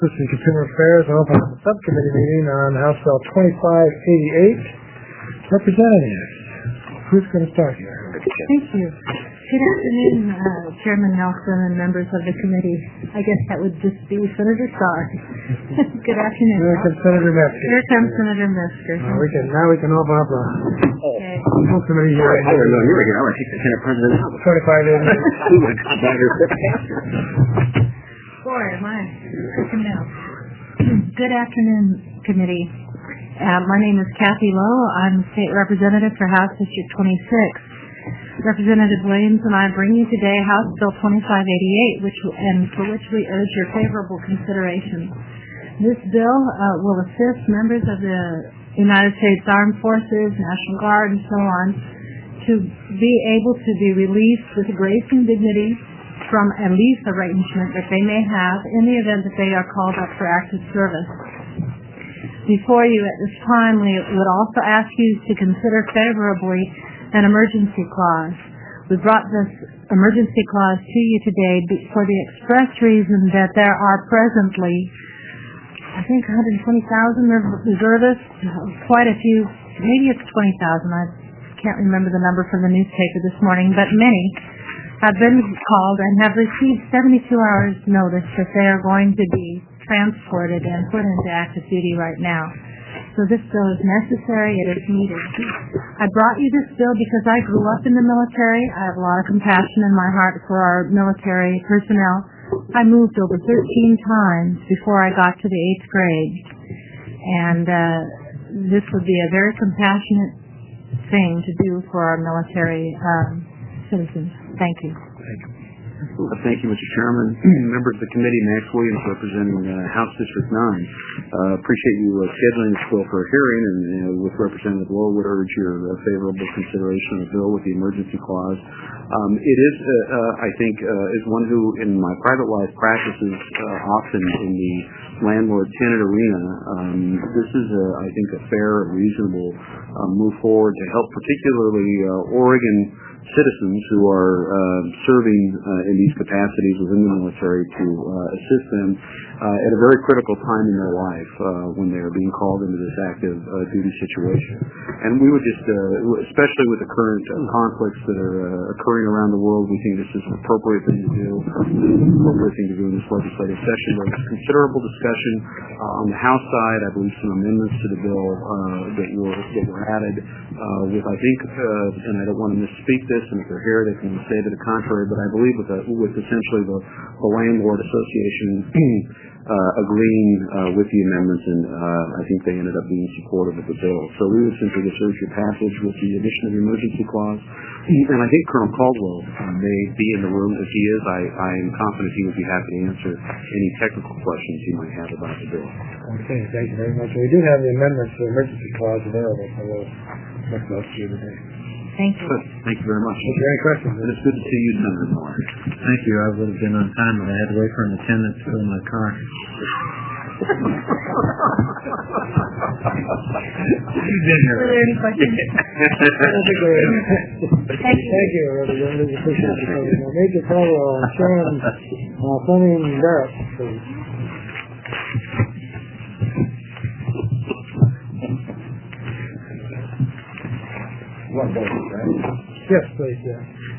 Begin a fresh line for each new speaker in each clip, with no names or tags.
and Consumer Affairs, and open up the subcommittee meeting on House Bill 2588. Representatives, who's going to start here?
Thank you. Good afternoon, Chairman Nelson and members of the committee. I guess that would just be Senator Starr. Good afternoon.
Here comes Senator Metzger.
Here comes Senator Metzger.
Now we can open up a full committee hearing.
I don't know. You're going to take the Senate President out.
2588.
Boy, my freaking now. Good afternoon, committee. My name is Kathy Lowe. I'm State Representative for House District 26. Representative Williams and I bring you today House Bill 2588, for which we urge your favorable consideration. This bill will assist members of the United States Armed Forces, National Guard, and so on to be able to be released with grace and dignity from a lease arrangement that they may have in the event that they are called up for active service. Before you at this time, we would also ask you to consider favorably an emergency clause. We brought this emergency clause to you today for the express reason that there are presently, I think, 120,000 reservists, quite a few, maybe it's 20,000, I can't remember the number from the newspaper this morning, but many have been called and have received 72 hours notice that they are going to be transported and put into active duty right now. So this bill is necessary, it is needed. I brought you this bill because I grew up in the military. I have a lot of compassion in my heart for our military personnel. I moved over 13 times before I got to the 8th grade. And this would be a very compassionate thing to do for our military citizens. Thank you.
Thank you, Mr. Chairman. Members of the committee, Max Williams representing House District 9. Appreciate you scheduling this bill for a hearing, and with Representative Lowe would urge your favorable consideration of the bill with the emergency clause. It is, I think, as one who in my private life practices often in the landlord-tenant arena, this is, I think, a fair, reasonable move forward to help particularly Oregon citizens who are serving in these capacities within the military to assist them at a very critical time in their life when they are being called into this active duty situation. And we would just, especially with the current conflicts that are occurring around the world, we think this is an appropriate thing to do, in this legislative session. There was considerable discussion on the House side. I believe some amendments to the bill that were added with, I think, and I don't want to misspeak this, and if they're here they can say to the contrary, but I believe with essentially the Landlord Association agreeing with the amendments, and I think they ended up being supportive of the bill. So we would simply just urge your passage with the addition of the emergency clause. And I think Colonel Caldwell may be in the room. If he is, I am confident he would be happy to answer any technical questions you might have about the bill.
Okay, thank you very much. We do have the amendments to the emergency clause available, so we'll look those to you today.
Thank you.
Good. Thank you very much.
Is there any questions?
And it's good to see you, Senator Miller.
Thank you. I would have been on time, but I had to wait for an attendant to fill my car.
You've been here.
Are there any questions?
Thank you, Representative. Appreciate you coming. Major Caldwell, Sharon Fleming Barrett, please. Yes, please, yeah.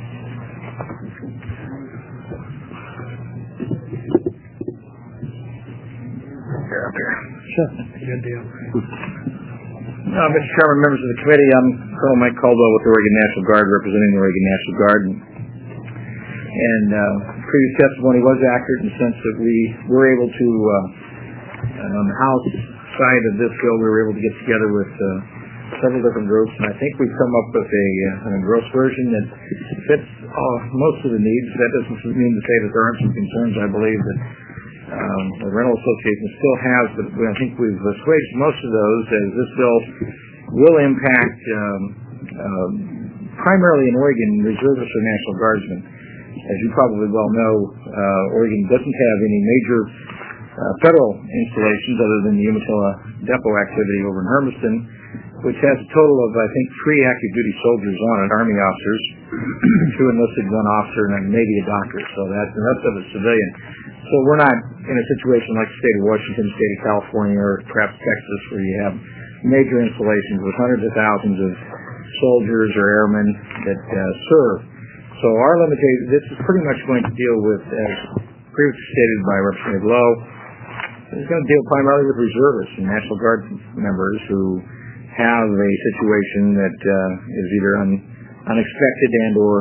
Up here.
Sure. Good deal.
Mr. Chairman, members of the committee, I'm Colonel Mike Caldwell with the Oregon National Guard, representing the Oregon National Guard. And previous testimony was accurate in the sense that we were able to, on the House side of this bill, we were able to get together with several different groups, and I think we've come up with an engrossed version that fits most of the needs. That doesn't mean to say that there aren't some concerns, I believe, that the rental association still has, but I think we've assuaged most of those, as this bill will impact primarily in Oregon reservists or National Guardsmen. As you probably well know, Oregon doesn't have any major federal installations other than the Umatilla Depot activity over in Hermiston, which has a total of, I think, 3 active duty soldiers on it, Army officers, 2 enlisted, 1 officer, and maybe a doctor. So that the rest of it is civilian. So we're not in a situation like the state of Washington, the state of California, or perhaps Texas, where you have major installations with hundreds of thousands of soldiers or airmen that serve. So our limitation, this is pretty much going to deal with, as previously stated by Representative Lowe, it's going to deal primarily with reservists and National Guard members who have a situation that is either unexpected and or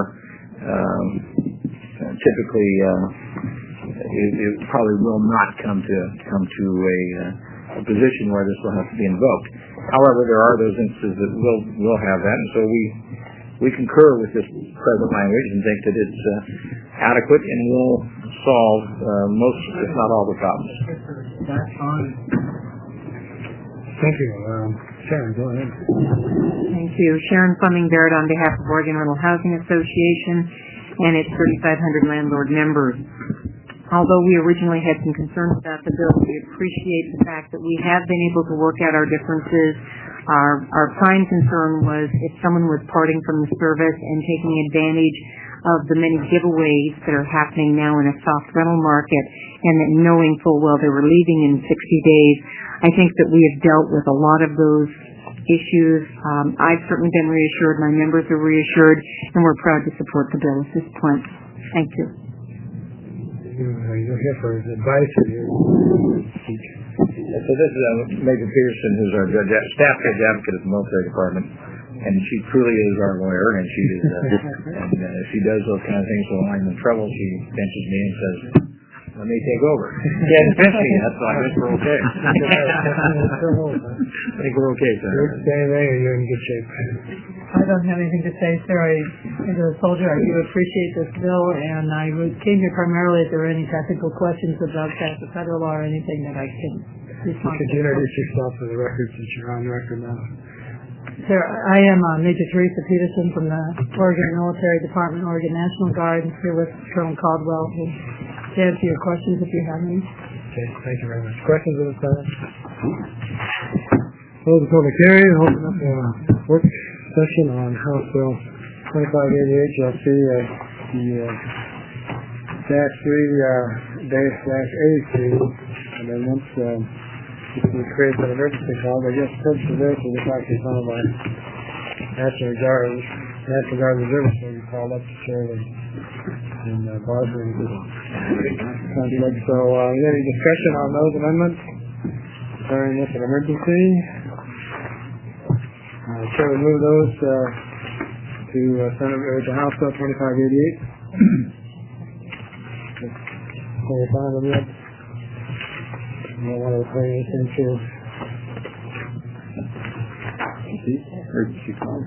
typically it probably will not come to a position where this will have to be invoked. However, there are those instances that will have that, and so we concur with this present language and think that it's adequate and will solve most, if not all, the problems.
Thank you. Sharon, go ahead.
Thank you. Sharon Fleming Barrett on behalf of Oregon Rental Housing Association and its 3,500 landlord members. Although we originally had some concerns about the bill, we appreciate the fact that we have been able to work out our differences. Our prime concern was if someone was parting from the service and taking advantage of the many giveaways that are happening now in a soft rental market, and that knowing full well they were leaving in 60 days. I think that we have dealt with a lot of those issues. I've certainly been reassured, my members are reassured, and we're proud to support the bill at this point. Thank you.
You're here for advice or you speak?
So this is Major Peterson, who's our staff judge advocate at the military department, and she truly is our lawyer, and she is, and if she does those kind of things while I'm in trouble, she pinches me and says, "Let me take over." She hasn't pinched me yet, so I guess we're okay. I think we're okay, sir.
You're staying there, you're in good shape.
I don't have anything to say, sir. As a soldier, I do appreciate this bill, and I came here primarily if there were any technical questions about that, the federal law, or anything that I can respond to.
Could you introduce yourself for the record since you're on record now?
Sir, I am Major Teresa Peterson from the Oregon Military Department, Oregon National Guard, here with Colonel Caldwell to answer your questions if you have any.
Okay, thank you very much. Questions at this time? Close the public hearing, open up the work session on House Bill 2588. You'll see the -3-A3, and then once we create an emergency call, they just purchase the vehicle, we talk to some of our National Guard reservists will be called up to serve in barbering conflict. So, any discussion on those amendments declaring this an emergency? Shall we move those to House Bill 2588? So we'll find them yet. I don't want to play anything to emergency call.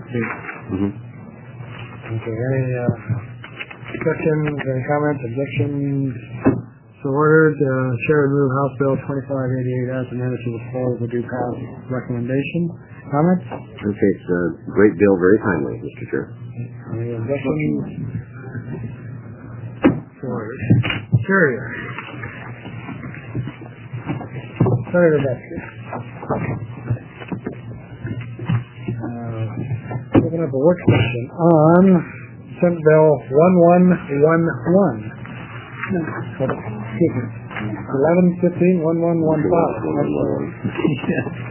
Okay, any questions, any comments, objections? So ordered. Chair would move House Bill 2588 as amended to the floor of the due pass recommendation. Comments?
Okay, it's a great bill, very timely, Mr. Chair.
Any objections? So ordered. Carrier. Senator Dexter. Open up a work session on Senate Bill 1111. Excuse me. 1115-1115.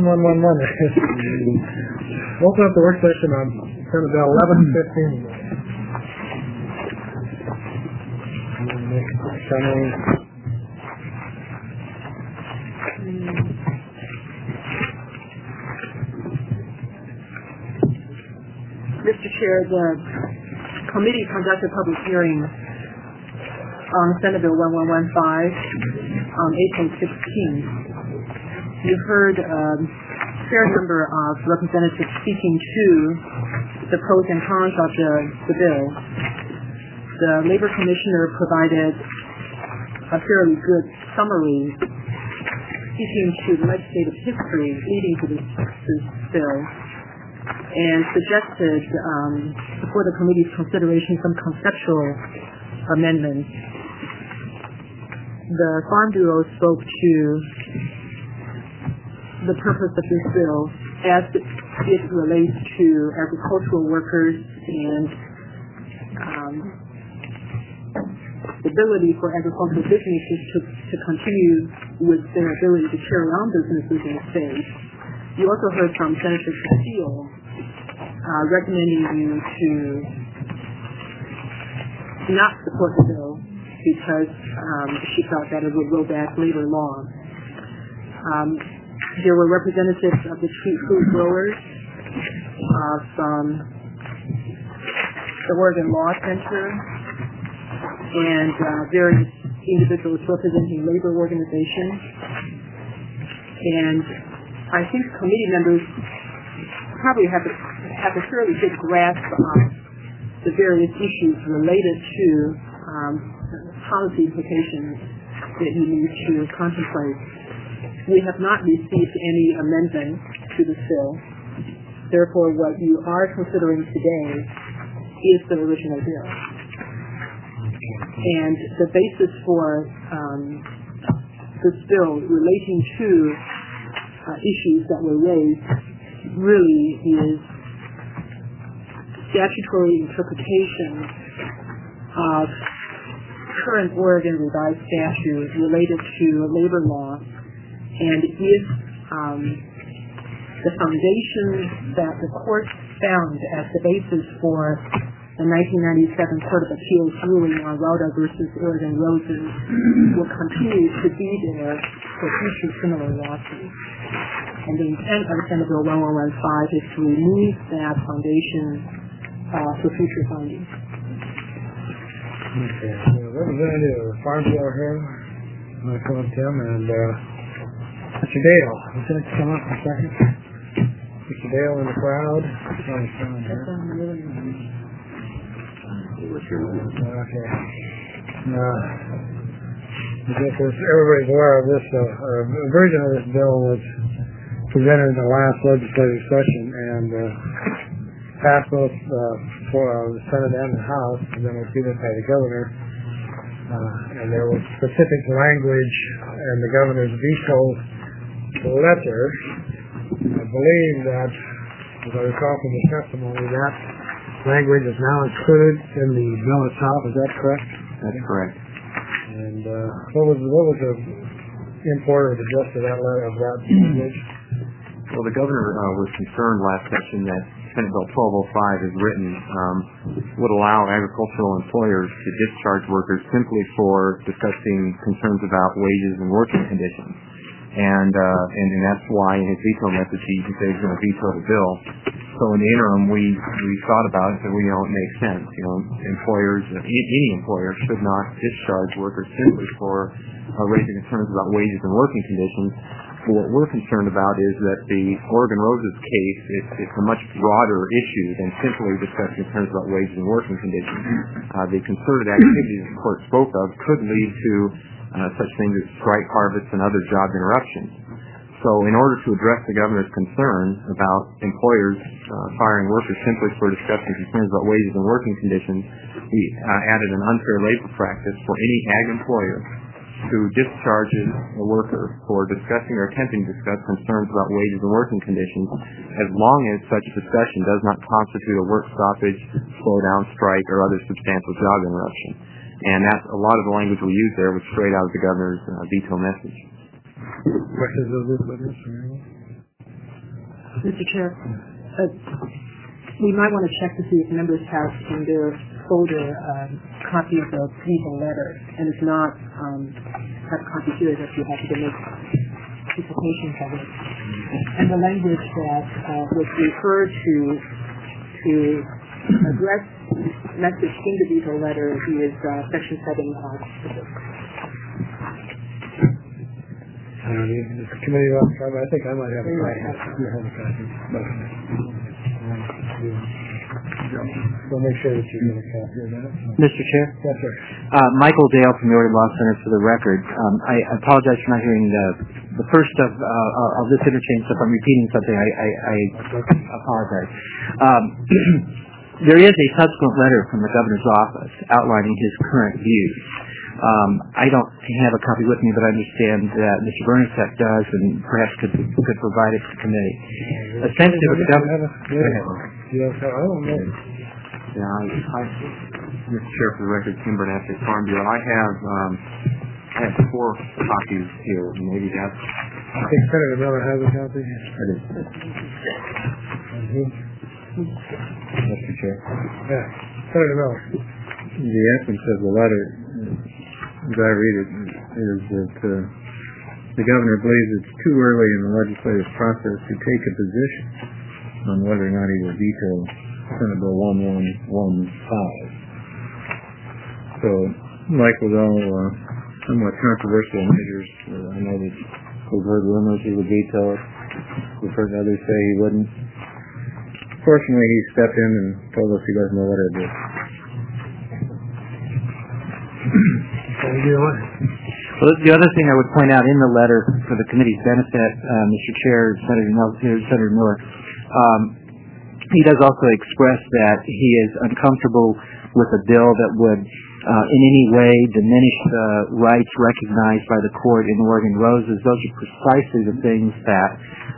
1111. Open up the work session on Senate Bill 1115.
Mr. Chair, the committee conducted public hearings on Senate Bill 1115 on April 16th. You heard a fair number of representatives speaking to the pros and cons of the bill. The Labor Commissioner provided a fairly good summary speaking to the legislative history leading to this bill, and suggested for the committee's consideration some conceptual amendments. The Farm Bureau spoke to the purpose of this bill as it relates to agricultural workers and the ability for agricultural businesses to continue with their ability to carry on businesses in the state. You also heard from Senator Castile recommending you to not support the bill because she thought that it would roll back labor law. There were representatives of the street food growers from the Oregon Law Center and various individuals representing labor organizations. And I think committee members probably have a fairly good grasp of the various issues related to policy implications that you need to contemplate. We have not received any amendment to this bill. Therefore, what you are considering today is the original bill. And the basis for this bill relating to issues that were raised really is statutory interpretation of current Oregon revised statute related to labor law, and if the foundation that the court found as the basis for the 1997 Court of Appeals ruling on Rauda versus Oregon Roses will continue to be there for future similar lawsuits. And the intent of Senate Bill 1115 is to remove that foundation for future findings.
Okay. Representative of Farm Bureau here. I'm going to come up to him and Mr. Dale. Would you like to come up for a second? Mr. Dale in the crowd. Okay. I guess everybody's aware of this. A version of this bill was presented in the last legislative session and passed both for the Senate and the House, and then was vetoed by the governor. And there was specific language in the governor's veto letter. I believe that, as I recall from the testimony, that language is now included in the bill itself. Is that correct?
That's correct.
And what was the import or the gist of that letter of that language?
Well, the governor was concerned last session that Senate Bill 1205, as written, would allow agricultural employers to discharge workers simply for discussing concerns about wages and working conditions. And that's why in his veto message he said he's going to veto the bill. So in the interim, we thought about it and we know it makes sense. You know, employers, any employer should not discharge workers simply for raising concerns about wages and working conditions. But what we're concerned about is that the Oregon Roses case, it's a much broader issue than simply discussing concerns about wages and working conditions. The concerted activities the court spoke of could lead to such things as strike harvests and other job interruptions. So in order to address the governor's concern about employers firing workers simply for discussing concerns about wages and working conditions, we added an unfair labor practice for any ag employer who discharges a worker for discussing or attempting to discuss concerns about wages and working conditions, as long as such discussion does not constitute a work stoppage, slowdown, strike, or other substantial job interruption. And that's a lot of the language we use there was straight out of the governor's veto message.
Questions of this witness?
Mr. Chair, we might want to check to see if members have in their folder a copy of the veto letter, and if not, have a copy here that you have to make participations of it. And the language that was referred to address message in the veto letter is Section 7 of the book.
The committee wants to, I think I might have a copy. You have a copy. So make sure that you get a copy of that.
Mr. Chair?
Yes, sir.
Michael Dale from the Oregon Law Center for the record. I apologize for not hearing the first of this interchange, so if I'm repeating something, I apologize. There is a subsequent letter from the governor's office outlining his current views. I don't have a copy with me, but I understand that Mr. Bernasek does, and perhaps could provide it to the committee. Essentially, what the governor...
Yes, I don't know.
Yeah, Mr. Chair, for the record, Tim Burnett at Farm Bureau. I have 4 copies here. Maybe that's...
I think Senator Miller has a copy.
Mr. Chair.
Yeah, Senator Miller.
The essence of the letter, as I read it, is that the governor believes it's too early in the legislative process to take a position on whether or not he will veto Senate Bill 1115. So, like with all somewhat controversial measures, I know that we've heard rumors he would veto it. We've heard others say he wouldn't. Fortunately, he stepped in and told us he doesn't know what to do.
Well, the other thing I would point out in the letter for the committee's benefit, Mr. Chair, Senator Miller, he does also express that he is uncomfortable with a bill that would in any way diminish the rights recognized by the court in Oregon Roses. Those are precisely the things that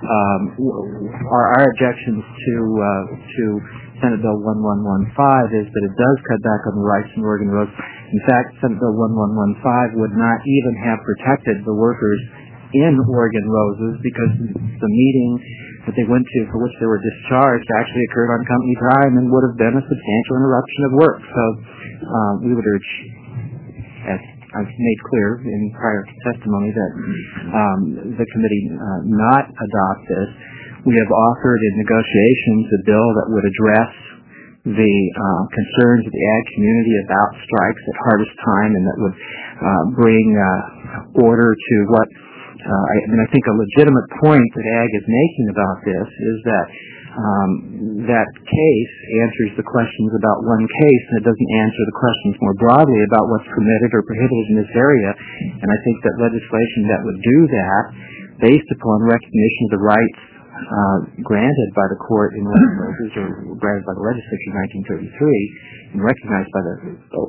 are our objections to Senate Bill 1115 is that it does cut back on the rights in Oregon Roses. In fact, Senate Bill 1115 would not even have protected the workers in Oregon Roses because the meeting that they went to for which they were discharged actually occurred on company time and would have been a substantial interruption of work. So we would urge, as I've made clear in prior testimony, that the committee not adopt this. We have offered in negotiations a bill that would address the concerns of the ag community about strikes at harvest time and that would bring order to what I think a legitimate point that ag is making about this is that that case answers the questions about one case and it doesn't answer the questions more broadly about what's permitted or prohibited in this area. And I think that legislation that would do that, based upon recognition of the rights granted by the court in Oregon Roses or granted by the legislature in 1933 and recognized by the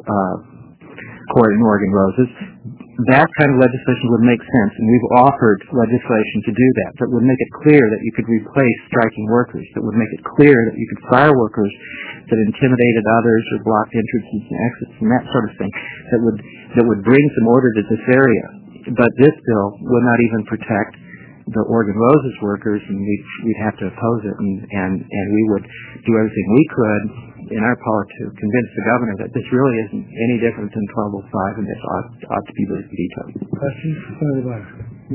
court in Oregon Roses, that kind of legislation would make sense, and we've offered legislation to do that would make it clear that you could replace striking workers, that would make it clear that you could fire workers that intimidated others or blocked entrances and exits and that sort of thing, that would bring some order to this area. But this bill would not even protect the Oregon Roses workers, and we'd have to oppose it, and we would do everything we could in our power to convince the governor that this really isn't any different than 1205 and this ought to be vetoed.
Questions? Senator Byer.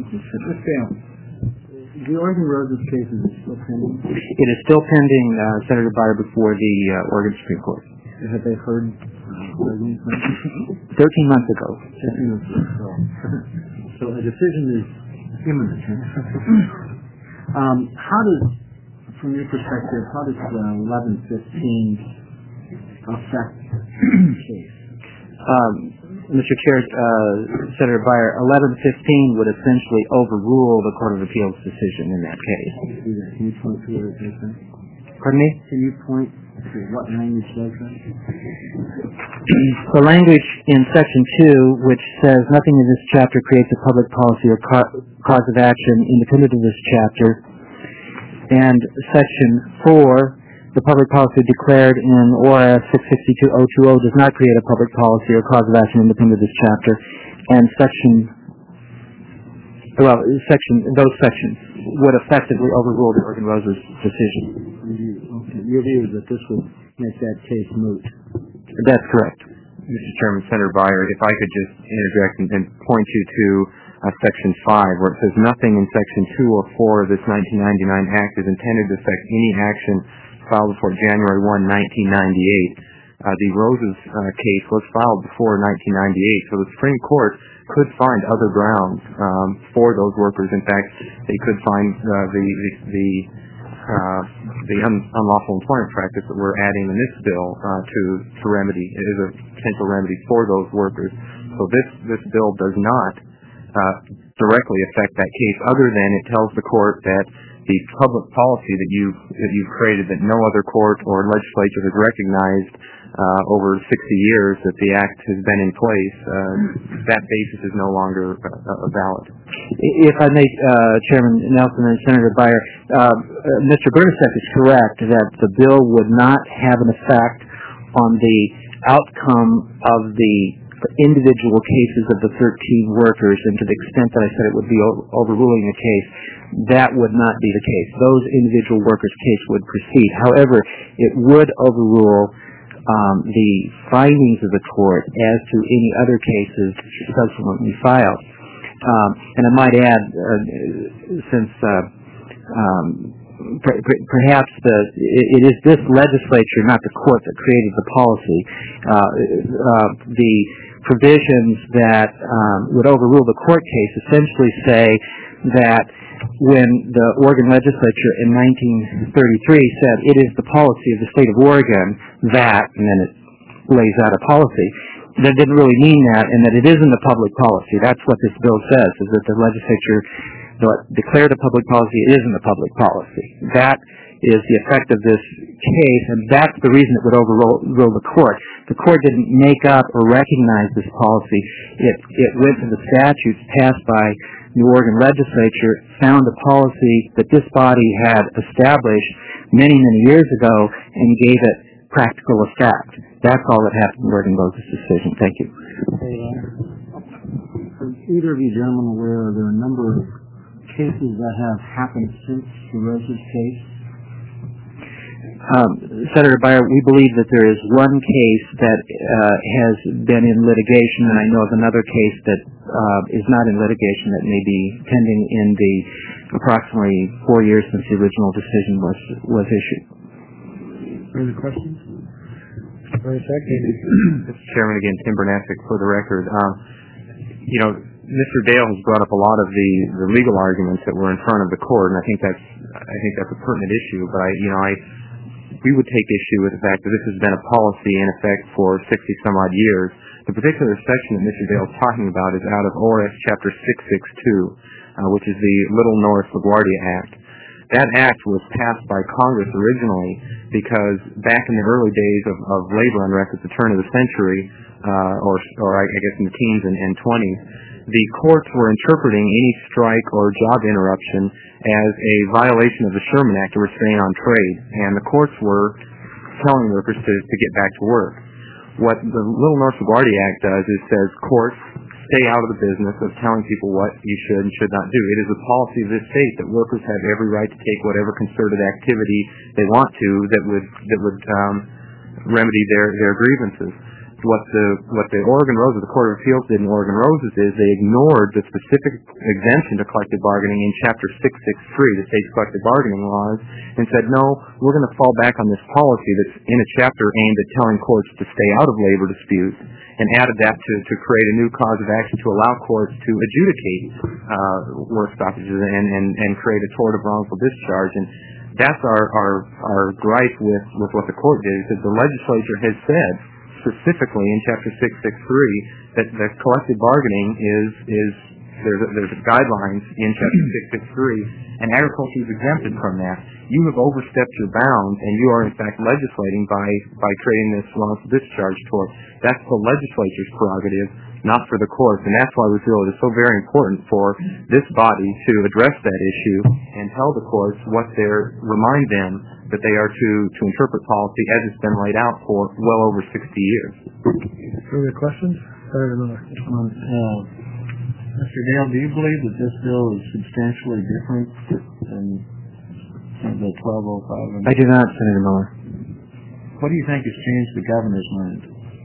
The Oregon Roses case is still pending?
It is still pending, Senator Byer, before the Oregon Supreme Court.
Have they heard
13 months ago.
So a decision is imminent. How does, from your perspective, how does 1115 affect the case?
Mr. Chair, Senator Byer, 1115 would essentially overrule the Court of Appeals decision in that case.
Can you point to what it says?
Pardon me?
Can you point to what language says that?
The language in Section 2, which says nothing in this chapter creates a public policy or cause of action independent of this chapter, and Section 4, the public policy declared in ORS 662.020 does not create a public policy or cause of action independent of this chapter, and those sections would effectively overrule the Oregon Roses decision.
Okay. Your view is that this would make that case moot?
That's correct.
Mr. Chairman, Senator Byer, if I could just interject and point you to Section 5, where it says nothing in Section 204 of this 1999 Act is intended to affect any action filed before January 1, 1998. The Roses case was filed before 1998, so the Supreme Court could find other grounds for those workers. In fact, they could find the unlawful employment practice that we're adding in this bill to remedy. It is a potential remedy for those workers. So this bill does not directly affect that case, other than it tells the court that the public policy that you've created, that no other court or legislature has recognized over 60 years that the act has been in place, that basis is no longer valid.
If I may, Chairman Nelson and Senator Byer, Mr. Bernasek is correct that the bill would not have an effect on the outcome of the individual cases of the 13 workers, and to the extent that I said it would be overruling a case, that would not be the case. Those individual workers' case would proceed. However, it would overrule the findings of the court as to any other cases subsequently filed. And I might add, since perhaps it is this legislature, not the court, that created the policy, the provisions that would overrule the court case essentially say that when the Oregon legislature in 1933 said it is the policy of the state of Oregon that, and then it lays out a policy, that didn't really mean that, and that it isn't a public policy. That's what this bill says, is that the legislature declared a public policy. It isn't a public policy. That is the effect of this case, and that's the reason it would overrule the court. The court didn't make up or recognize this policy. It went to the statutes passed by the Oregon legislature, found a policy that this body had established many, many years ago, and gave it practical effect. That's all that happened in Oregon Moses' decision. Thank you.
Are either of you gentlemen aware there are a number of cases that have happened since the Roses case?
Senator Beyer, we believe that there is one case that has been in litigation, and I know of another case that is not in litigation that may be pending in the approximately 4 years since the original decision was issued.
Further questions?
Mr. Chairman, again, Tim Bernasek for the record. Mr. Dale has brought up a lot of the legal arguments that were in front of the court, and I think that's a pertinent issue. But we would take issue with the fact that this has been a policy in effect for 60-some-odd years. The particular section that Mr. Dale is talking about is out of ORS Chapter 662, which is the Little North LaGuardia Act. That act was passed by Congress originally because back in the early days of labor unrest at the turn of the century, or I guess in the teens and 20s, the courts were interpreting any strike or job interruption as a violation of the Sherman Act, a restraint on trade, and the courts were telling workers to get back to work. What the Little North LaGuardia Act does is says courts stay out of the business of telling people what you should and should not do. It is a policy of this state that workers have every right to take whatever concerted activity they want to that would remedy their grievances. What the Oregon Roses, the Court of Appeals did in Oregon Roses is they ignored the specific exemption to collective bargaining in Chapter 663, the state's collective bargaining laws, and said, no, we're going to fall back on this policy that's in a chapter aimed at telling courts to stay out of labor disputes, and added that to create a new cause of action to allow courts to adjudicate work stoppages and create a tort of wrongful discharge. And that's our gripe with what the court did, because the legislature has said specifically in Chapter 663 that collective bargaining there's guidelines in Chapter 663, and agriculture is exempted from that. You have overstepped your bounds, and you are in fact legislating by creating this wrongful discharge tort. That's the legislature's prerogative, not for the courts, and that's why we feel it is so very important for this body to address that issue and tell the courts remind them that they are to interpret policy as it's been laid out for well over 60 years.
Further questions? Mr. Dale, do you believe that this bill is substantially different than the 1205?
I do not, Senator Miller.
What do you think has changed the governor's mind?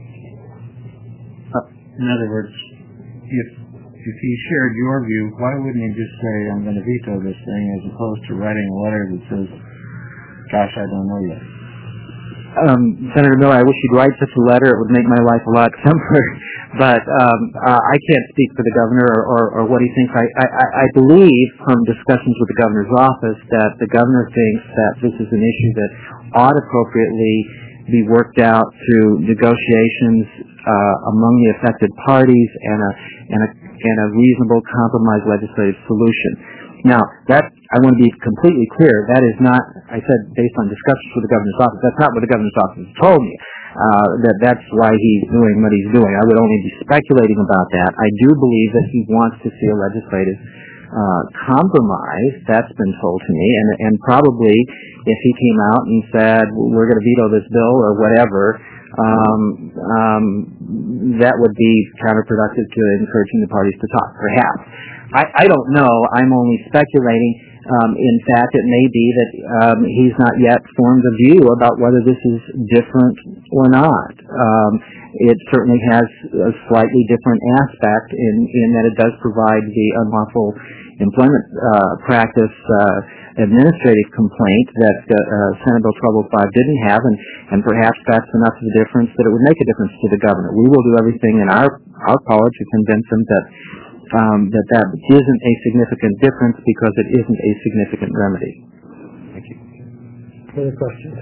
In other words, if he shared your view, why wouldn't he just say, I'm going to veto this thing, as opposed to writing a letter that says, gosh, I don't know yet?
Senator Miller, I wish you'd write such a letter. It would make my life a lot simpler. But I can't speak for the governor or what he thinks. I believe from discussions with the governor's office that the governor thinks that this is an issue that ought appropriately be worked out through negotiations among the affected parties and a reasonable compromise legislative solution. Now, I want to be completely clear, that is not, I said based on discussions with the governor's office, that's not what the governor's office has told me, that's why he's doing what he's doing. I would only be speculating about that. I do believe that he wants to see a legislative compromise. That's been told to me, and probably if he came out and said, we're going to veto this bill or whatever, that would be counterproductive to encouraging the parties to talk, perhaps. I don't know. I'm only speculating. In fact, it may be that he's not yet formed a view about whether this is different or not. It certainly has a slightly different aspect in that it does provide the unlawful employment practice administrative complaint that Senate Bill 1205 didn't have, and perhaps that's enough of a difference that it would make a difference to the governor. We will do everything in our power to convince him that that isn't a significant difference because it isn't a significant remedy. Thank you.
Further questions?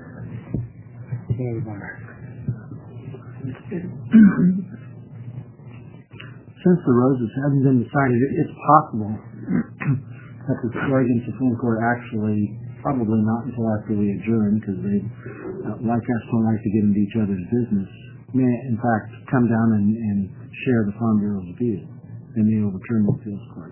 Since the roses haven't been decided, it's possible that the Oregon Supreme Court actually, probably not until after we adjourn, because they, like us, don't like to get into each other's business, may in fact come down and share the Farm Bureau's view. They may overturn the appeals court.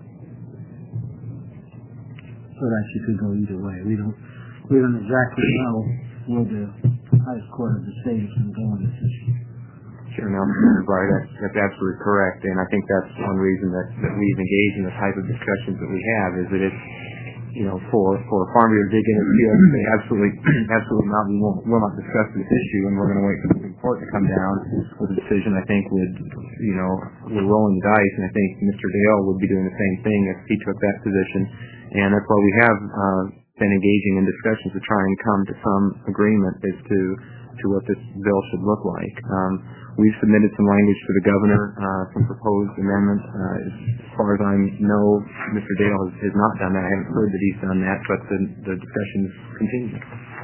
So that she could go either way. We don't exactly know where the highest court of the state is going to go on this issue.
Sure, no, that's absolutely correct, and I think that's one reason that we've engaged in the type of discussions that we have, is that it's, for a Farm Bureau to dig in its field and say absolutely not, we will not discuss this issue, and we're going to wait for the Supreme Court to come down with a decision. I think we're rolling the dice, and I think Mr. Dale would be doing the same thing if he took that position, and that's why we have been engaging in discussions to try and come to some agreement as to what this bill should look like. We've submitted some language to the governor, some proposed amendments. As far as I know, Mr. Dale has not done that. I haven't heard that he's done that, but the discussions continue.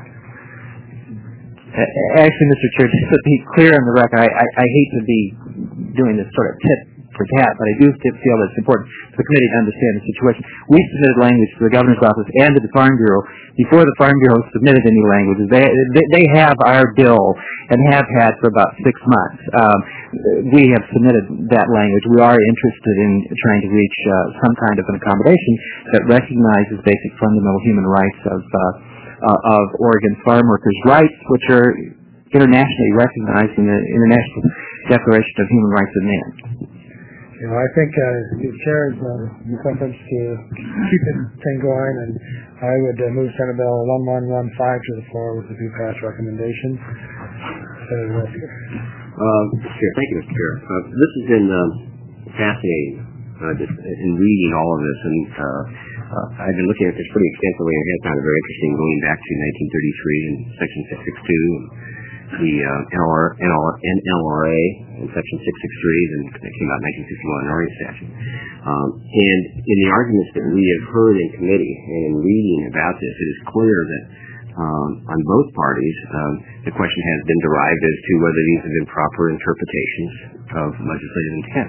Actually, Mr. Chair, just to be clear on the record, I hate to be doing this sort of tit for tat, but I do feel that it's important for the committee to understand the situation. We submitted language to the governor's office and to the Farm Bureau before the Farm Bureau submitted any languages. They have our bill and have had for about 6 months. We have submitted that language. We are interested in trying to reach some kind of an accommodation that recognizes basic fundamental human rights of Oregon farm workers' rights, which are internationally recognized in the International Declaration of Human Rights of Man.
I think the chair's preference to keep the thing going, and I would move Senate Bill 1115 to the floor with the two pass recommendations.
Sure. Thank you, Mr. Chair. This has been fascinating, just in reading all of this, and I've been looking at this pretty extensively, and I found it very interesting going back to 1933 and Section 662, the NLRA in Section 663, and it came out in 1961 Oregon statute. And in the arguments that we have heard in committee and in reading about this, it is clear that on both parties, the question has been derived as to whether these have been proper interpretations of legislative intent.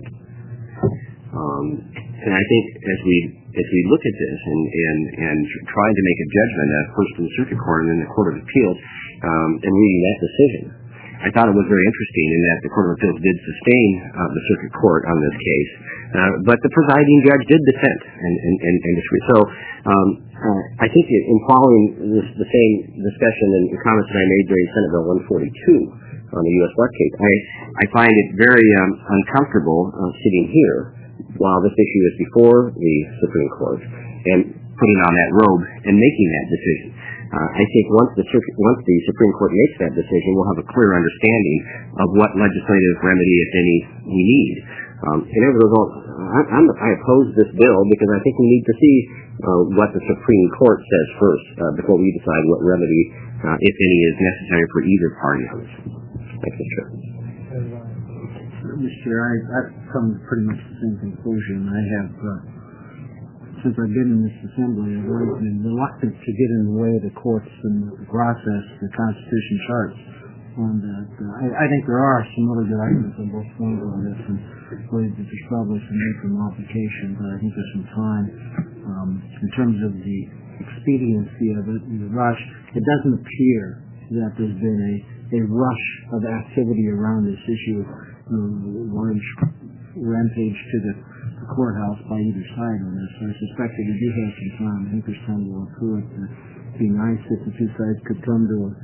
And I think as we look at this and trying to make a judgment, first in the Circuit Court and then the Court of Appeals, and reading that decision, I thought it was very interesting in that the Court of Appeals did sustain the Circuit Court on this case, but the presiding judge did dissent and disagree. So I think in following the same discussion and comments that I made during Senate Bill 142 on the U.S. West case, I find it very uncomfortable sitting here while this issue is before the Supreme Court and putting on that robe and making that decision. I think once the Supreme Court makes that decision, we'll have a clear understanding of what legislative remedy, if any, we need. And as a result, I oppose this bill because I think we need to see what the Supreme Court says first before we decide what remedy, if any, is necessary for either party on this. Thank you, Chair.
Mr. Chair, I've come to pretty much the same conclusion. I have, since I've been in this assembly, I've always been reluctant to get in the way of the courts and the process the Constitution charts on that. I think there are some really good arguments on both points on this, and I believe that there's probably some need for modification, but I think there's some time. In terms of the expediency of it and the rush, it doesn't appear that there's been a rush of activity around this issue, large rampage to the courthouse by either side on this. So I suspect that we do have some time. I think there's time to go through it. It'd be nice if the two sides could come to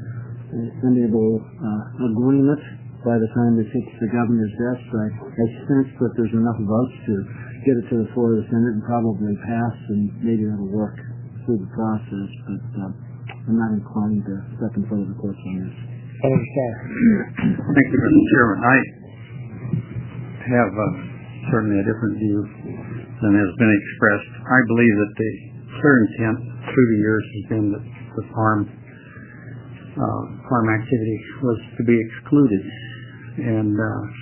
amiable agreement by the time it hits the governor's desk. I sense that there's enough votes to get it to the floor of the Senate and probably pass, and maybe that'll work through the process, but I'm not inclined to step in front of the courts on this.
Thank you, Mr. Chairman. I have certainly a different view than has been expressed. I believe that the clear intent through the years has been that the farm activity was to be excluded, and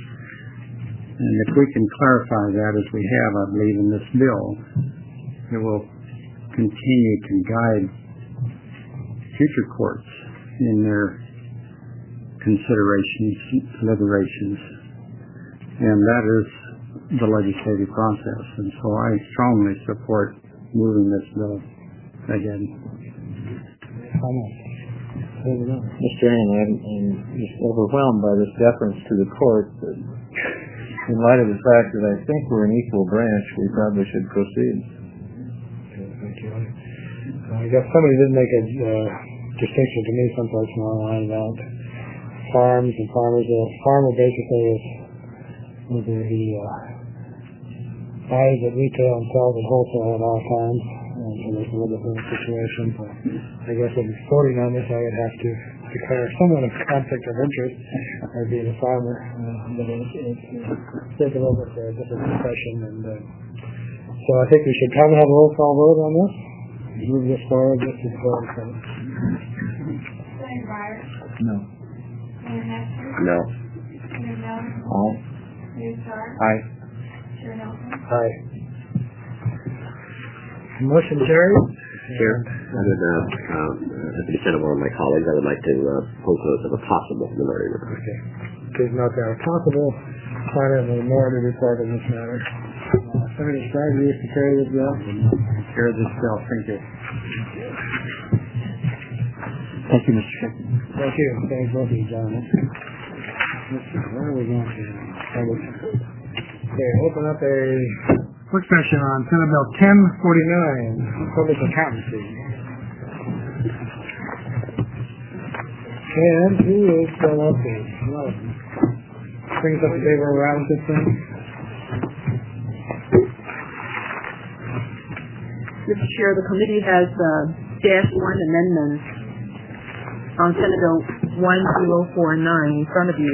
if we can clarify that as we have, I believe, in this bill, it will continue to guide future courts in their considerations, deliberations, and that is the legislative process. And so I strongly support moving this bill again.
Mr. Haney, I'm just overwhelmed by this deference to the court. In light of the fact that I think we're an equal branch, we probably should proceed.
Okay, thank you. I guess somebody did make a distinction to me someplace along the line about farms and farmers. A farmer basically is whether he buys at retail and sells at wholesale at all times. And so there's a little bit of a situation. But I guess in voting on this, I would have to declare somewhat of conflict of interest by being a farmer. But it's take a little bit for a different discussion. And so I think we should probably have a roll call vote on this. Move this forward just to vote.
Senator Breyer?
No.
Senator Hester?
No.
Senator Miller?
Aye.
Senator Starr?
Aye.
Chair Nelson?
Aye. Motion carried.
Chair, I would, at the consent of one of my colleagues, I would like to pose notice of a possible minority report.
Okay. Please note that a possible sign of a minority report in this matter. Senator Starr, you wish to carry this bill?
Chair this bill. Thank you.
Thank you, Mr. Chairman.
Thank you. Thank both of you, gentlemen. Let's see, where are we going to? Okay, open up a work session on Senate Bill 1049, Public Accountancy. And who is still up there? Brings up the table around this thing.
Mr. Chair, the committee has dashed one amendment on Senate Bill 1049 in front of you.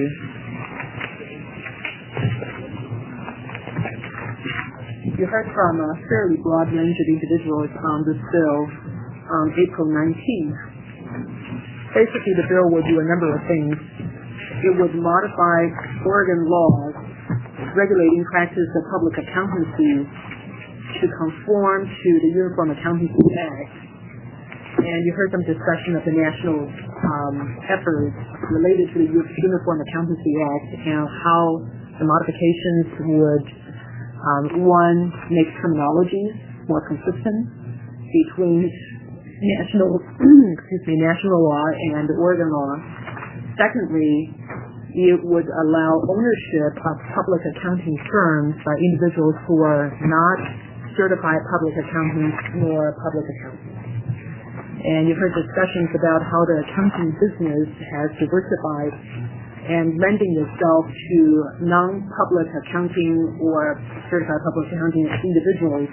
You heard from a fairly broad range of individuals on this bill on April 19th. Basically, the bill would do a number of things. It would modify Oregon laws regulating practice of public accountancy to conform to the Uniform Accountancy Act. And you heard some discussion of the national efforts related to the Uniform Accountancy Act and how the modifications would, one, make terminology more consistent between national law and Oregon law. Secondly, it would allow ownership of public accounting firms by individuals who are not certified public accountants nor public accountants. And you've heard discussions about how the accounting business has diversified and lending itself to non-public accounting or certified public accounting individuals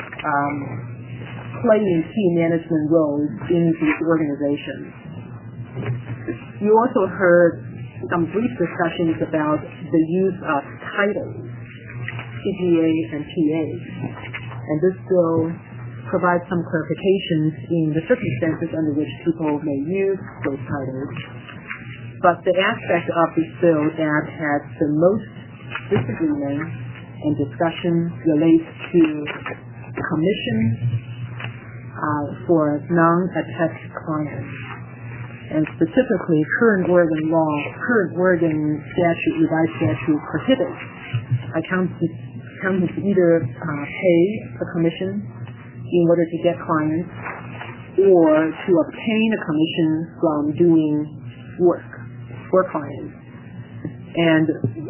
playing key management roles in these organizations. You also heard some brief discussions about the use of titles, CPA and PA. And this bill provides some clarifications in the circumstances under which people may use those titles. But the aspect of this bill that has the most disagreement and discussion relates to commissions for non-attached clients. And specifically, current Oregon statute, revised statute, prohibits accountants to either pay a commission in order to get clients or to obtain a commission from doing work for clients. And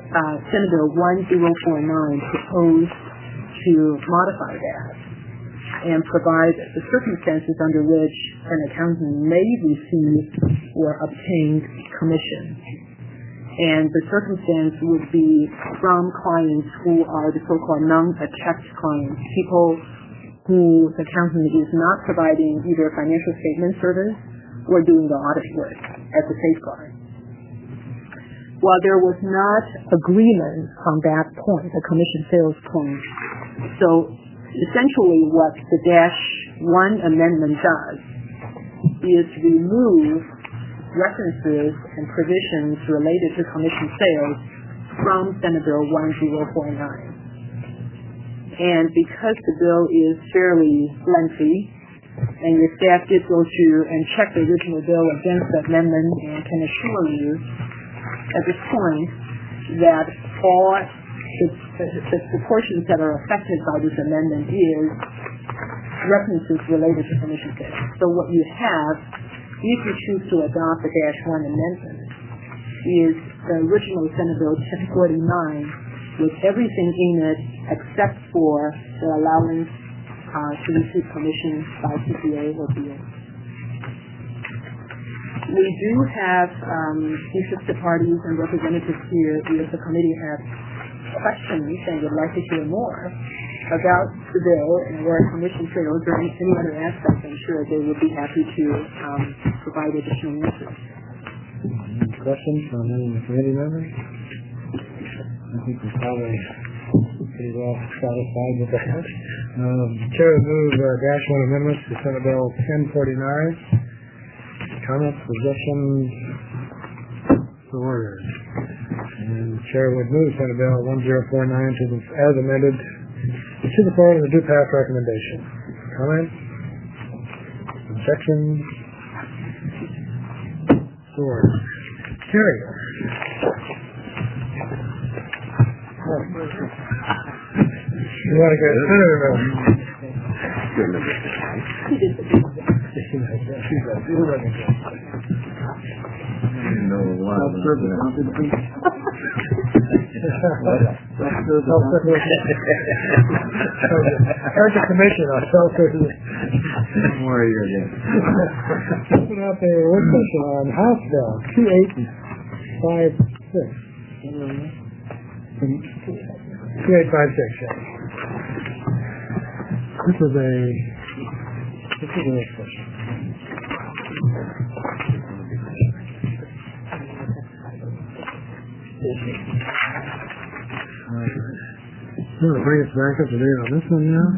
Senate Bill 1049 proposed to modify that. and provide the circumstances under which an accountant may receive or obtain commission. And the circumstance would be from clients who are the so-called non-attached clients, people who the accountant is not providing either financial statement service or doing the audit work as a safeguard. While there was not agreement on that point, the commission sales point, so essentially what the -1 amendment does is remove references and provisions related to commission sales from Senate Bill 1049. And because the bill is fairly lengthy, and your staff did go through and check the original bill against the amendment, and can assure you at this point that all the proportions that are affected by this amendment is references related to commission sales. So what you have, if you choose to adopt the -1 amendment, is the original Senate Bill 1049 with everything in it except for the allowance to receive commission by CPA or BA. We do have interested parties and representatives here if the committee has questions and would like to hear more about the bill and where commission sales or any other aspects. I'm sure they would be happy to provide additional answers.
Any questions from any of the committee members? I think we're probably pretty well satisfied with that. Chair would move -1 amendments to Senate Bill 1049. Comments, suggestions, so ordered. And the chair would move Senate Bill 1049 as amended to the floor of the due pass recommendation. Comments? Objections? So ordered. Carried. You want to go to Senator There's a commission on self-service.
Where are you again?
Open up a work session on House Bill 2856. 2856, yes. This is a work session. You want to bring us back up to date on this one now?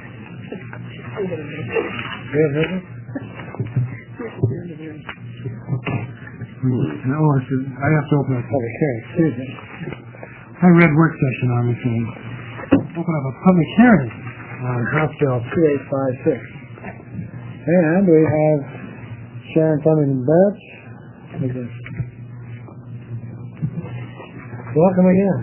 No, I have to open a public hearing. Excuse me. I read work session on this one. Open up a public hearing on House Bill 2856. And we have Sharon Fleming Betts. Welcome again.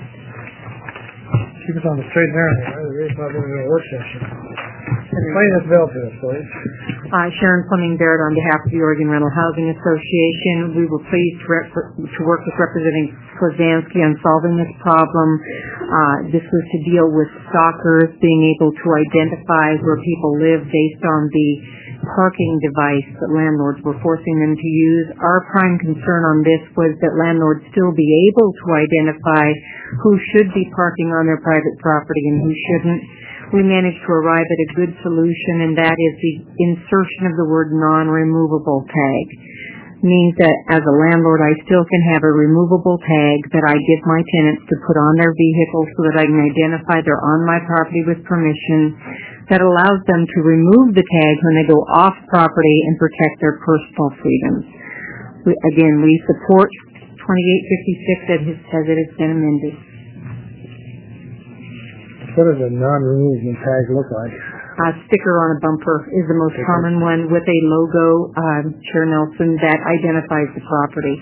Keep us on the straight and narrow. We're probably in a work session. Explain this bill to us, please.
Sharon Fleming Barrett on behalf of the Oregon Rental Housing Association. We were pleased to work with Representative Kozansky on solving this problem. This was to deal with stalkers being able to identify where people live based on the parking device that landlords were forcing them to use. Our prime concern on this was that landlords still be able to identify who should be parking on their private property and who shouldn't. We managed to arrive at a good solution, and that is the insertion of the word non-removable tag. Means that as a landlord, I still can have a removable tag that I give my tenants to put on their vehicles so that I can identify they're on my property with permission, that allows them to remove the tag when they go off property and protect their personal freedoms. We support 2856 as it has been amended.
What does a non-removable tag look like?
A sticker on a bumper is the most common one with a logo, Chair Nelson, that identifies the property.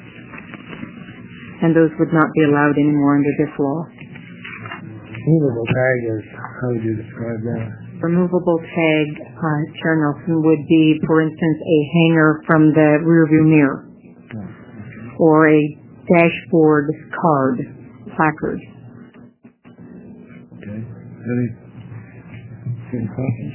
And those would not be allowed anymore under this law.
Removable tag is, how would you describe that?
Removable tag, Chair Nelson, would be, for instance, a hanger from the rearview mirror. Or a dashboard card, placard.
Any Any questions?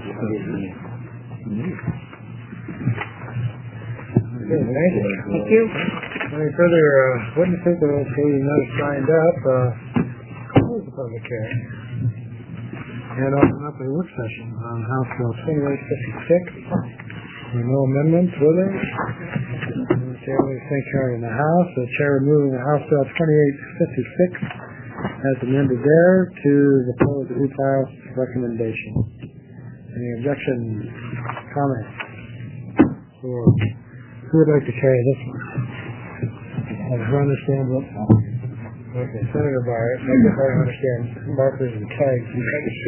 Okay, thank you. Any further witnesses that will see not signed up, close the public hearing and open up a work session on House Bill 2856. There are no amendments with it. Everything carried in the House. The chair moving the House Bill 2856 as amended there to the proposed refile recommendation. Any objections, comments? Or who would like to carry this one? I understand what. Okay, Senator Barrett. I guess I understand markers and tags.
You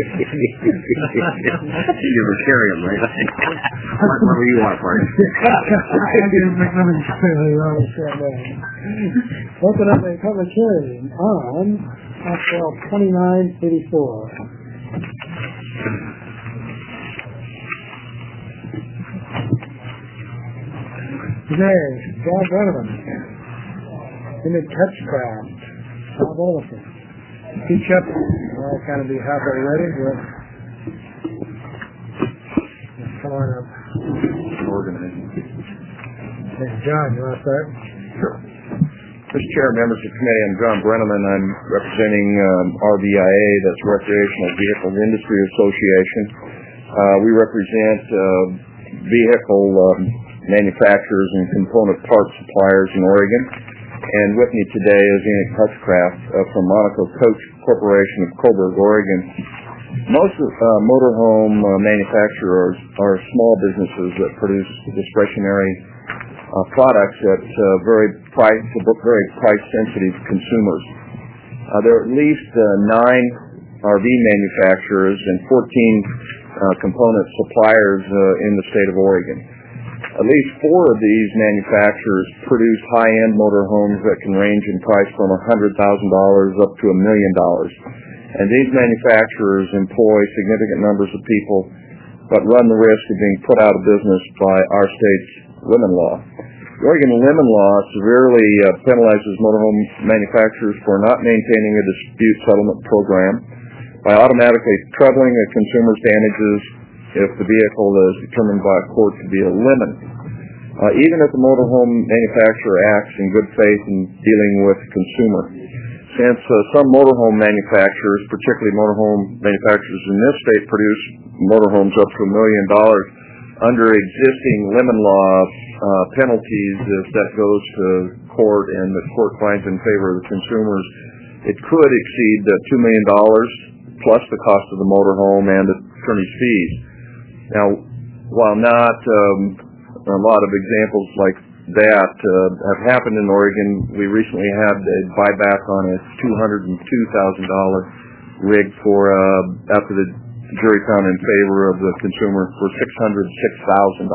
were carrying, right? What do you want, Mark?
I didn't understand that. Open up a public hearing on House Bill 2984. Today, John Donovan, Timid Touchcraft, Bob Olison, Pete Shepard. I'll kind of be halfway ready. Come on up.
Organizing.
Hey, John, you want to start?
Sure. Mr. Chair, members of the committee, I'm John Brenneman. I'm representing RVIA, that's Recreational Vehicle Industry Association. We represent vehicle manufacturers and component part suppliers in Oregon. And with me today is Enoch Hutchcraft from Monaco Coach Corporation of Coburg, Oregon. Most motorhome manufacturers are small businesses that produce discretionary products at very price-sensitive consumers. There are at least 9 RV manufacturers and 14 component suppliers in the state of Oregon. At least 4 of these manufacturers produce high-end motorhomes that can range in price from $100,000 up to $1 million. And these manufacturers employ significant numbers of people, but run the risk of being put out of business by our state's lemon law. The Oregon lemon law severely penalizes motorhome manufacturers for not maintaining a dispute settlement program by automatically troubling a consumer's damages if the vehicle is determined by a court to be a lemon. Even if the motorhome manufacturer acts in good faith in dealing with the consumer. Since some motorhome manufacturers, particularly motorhome manufacturers in this state, produce motorhomes up to $1 million, under existing lemon law penalties, if that goes to court and the court finds in favor of the consumers, it could exceed $2 million plus the cost of the motorhome and attorney's fees. Now, while not a lot of examples like that have happened in Oregon, we recently had a buyback on a $202,000 rig for after the jury found in favor of the consumer for $606,000,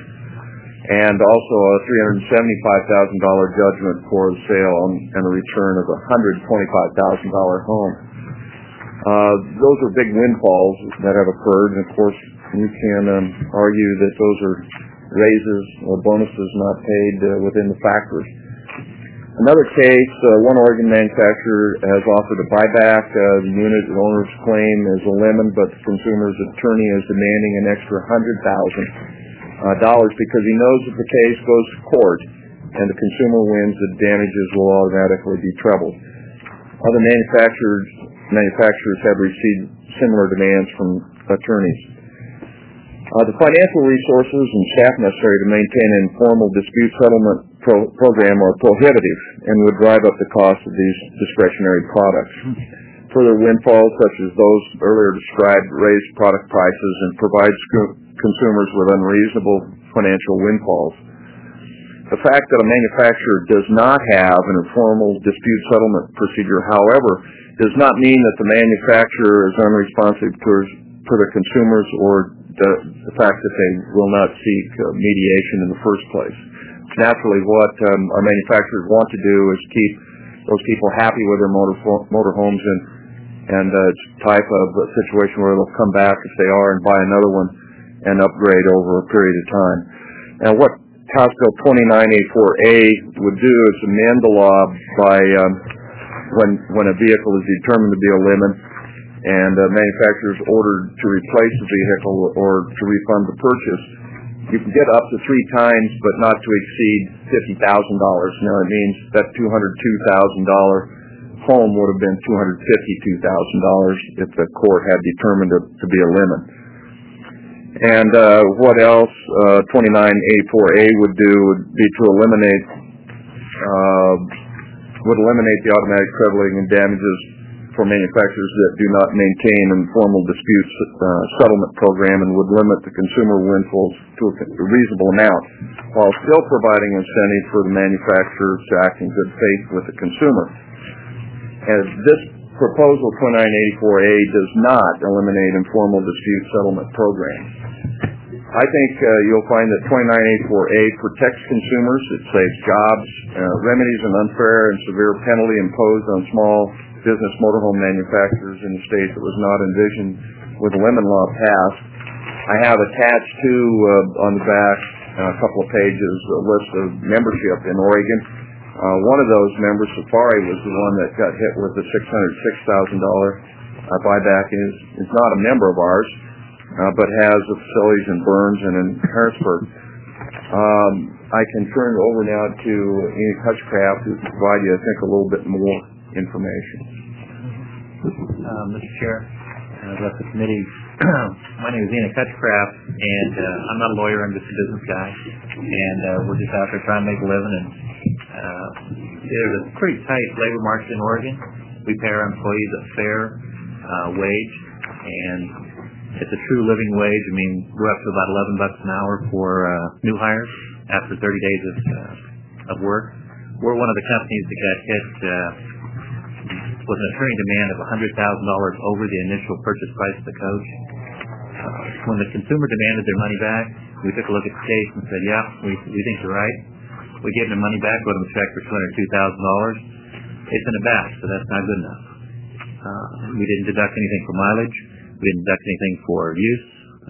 and also a $375,000 judgment for the sale and a return of a $125,000 home. Those are big windfalls that have occurred, and of course you can argue that those are raises or bonuses not paid within the factory. Another case, one Oregon manufacturer has offered a buyback. The unit owner's claim is a lemon, but the consumer's attorney is demanding an extra $100,000 because he knows if the case goes to court and the consumer wins, the damages will automatically be trebled. Other manufacturers have received similar demands from attorneys. The financial resources and staff necessary to maintain an informal dispute settlement program are prohibitive and would drive up the cost of these discretionary products. Further windfalls, such as those earlier described, raise product prices and provide consumers with unreasonable financial windfalls. The fact that a manufacturer does not have an informal dispute settlement procedure, however, does not mean that the manufacturer is unresponsive to the consumers or the fact that they will not seek mediation in the first place. Naturally, what our manufacturers want to do is keep those people happy with their motorhomes, and it's type of a situation where they'll come back if they are and buy another one and upgrade over a period of time. Now, what House Bill 2984A would do is amend the law by when a vehicle is determined to be a lemon,
and manufacturers ordered to replace the vehicle or to refund the purchase, you can get up to 3 times, but not to exceed $50,000. Now, it means that $202,000 home would have been $252,000 if the court had determined it to be a limit. And what else 2984A would do would be to eliminate the automatic traveling and damages for manufacturers that do not maintain an informal dispute settlement program, and would limit the consumer windfalls to a reasonable amount, while still providing incentive for the manufacturer to act in good faith with the consumer. And this proposal, 2984A, does not eliminate informal dispute settlement programs. I think you'll find that 2984A protects consumers. It saves jobs, remedies an unfair and severe penalty imposed on small business motorhome manufacturers in the state that was not envisioned with the lemon law passed. I have attached to on the back a couple of pages a list of membership in Oregon. One of those members, Safari, was the one that got hit with the $606,000 buyback, and is not a member of ours, but has the facilities in Burns and in Harrisburg. I can turn it over now to Amy Hutchcraft, who can provide you, I think, a little bit more information.
Mr. Chair, rest of the committee, my name is Enoch Hutchcraft, and I'm not a lawyer, I'm just a business guy, and we're just out there trying to make a living, and there's a pretty tight labor market in Oregon. We pay our employees a fair wage, and it's a true living wage. I mean, we're up to about $11 an hour for new hires after 30 days of work. We're one of the companies that got hit with an attorney demand of $100,000 over the initial purchase price of the coach. When the consumer demanded their money back, we took a look at the case and said, yeah, we think you're right. We gave them the money back, wrote them a check for $202,000. They sent it back, so that's not good enough. We didn't deduct anything for mileage. We didn't deduct anything for use.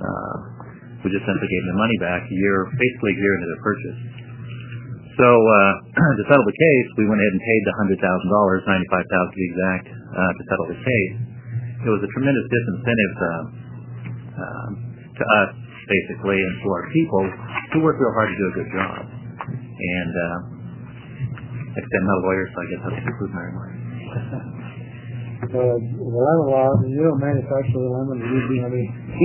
We just simply gave them the money back basically a year into their purchase. So to settle the case, we went ahead and paid the $100,000, $95,000 to be exact, to settle the case. It was a tremendous disincentive to us, basically, and to our people who work real hard to do a good job. And like I said, I'm not a lawyer, so I guess I'll conclude my remarks.
The lemon law, you don't manufacture the lemon, you do the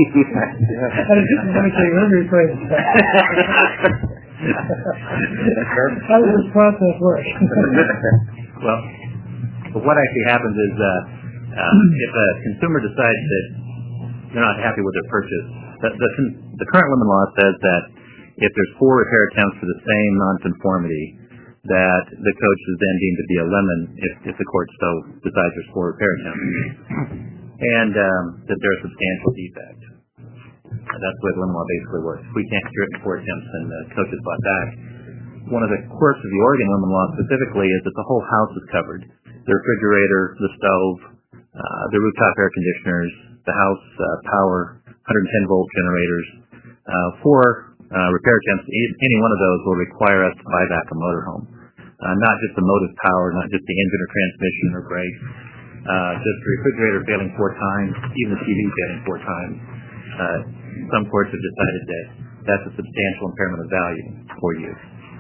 How does this process work?
Well, what actually happens is if a consumer decides that they're not happy with their purchase, the current lemon law says that if there's 4 repair attempts for the same nonconformity, that the coach is then deemed to be a lemon if the court so decides there's 4 repair attempts, and that there's a substantial defect. That's the way the lemon law basically works. If we can't cure it in 4 attempts and the coach is bought back. One of the quirks of the Oregon lemon law specifically is that the whole house is covered. The refrigerator, the stove, the rooftop air conditioners, the house power, 110-volt generators. 4 repair attempts, any one of those will require us to buy back a motorhome. Not just the motive power, not just the engine or transmission or brakes, just the refrigerator failing 4 times, even the TV failing 4 times. Some courts have decided that that's a substantial impairment of value for you.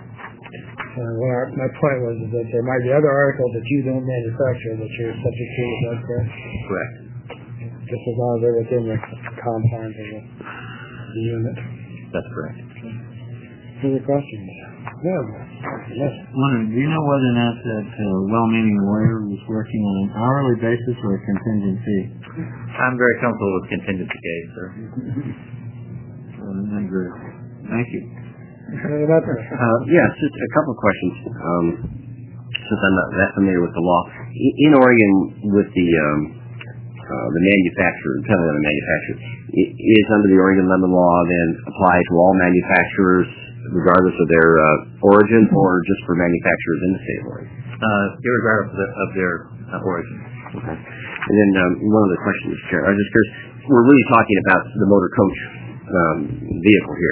My point was that there might be other articles that you don't manufacture that you're subject to, is that correct?
Correct.
Just as long as they're within the confines of the unit.
That's correct.
Further questions? Yeah. Yes.
Wondering, do you know whether or not that well-meaning lawyer was working on an hourly basis or a contingency?
I'm very comfortable with contingency case, sir.
I agree. Thank you.
Yes, just a couple of questions. Since I'm not that familiar with the law, in Oregon, with the manufacturer, penalty on the manufacturer, is under the Oregon lemon law then apply to all manufacturers, regardless of their origin, or just for manufacturers in the state of Oregon?
Irregardless of their origin.
Okay. And then one other question, Mr. Chair. I was just curious, we're really talking about the motor coach vehicle here.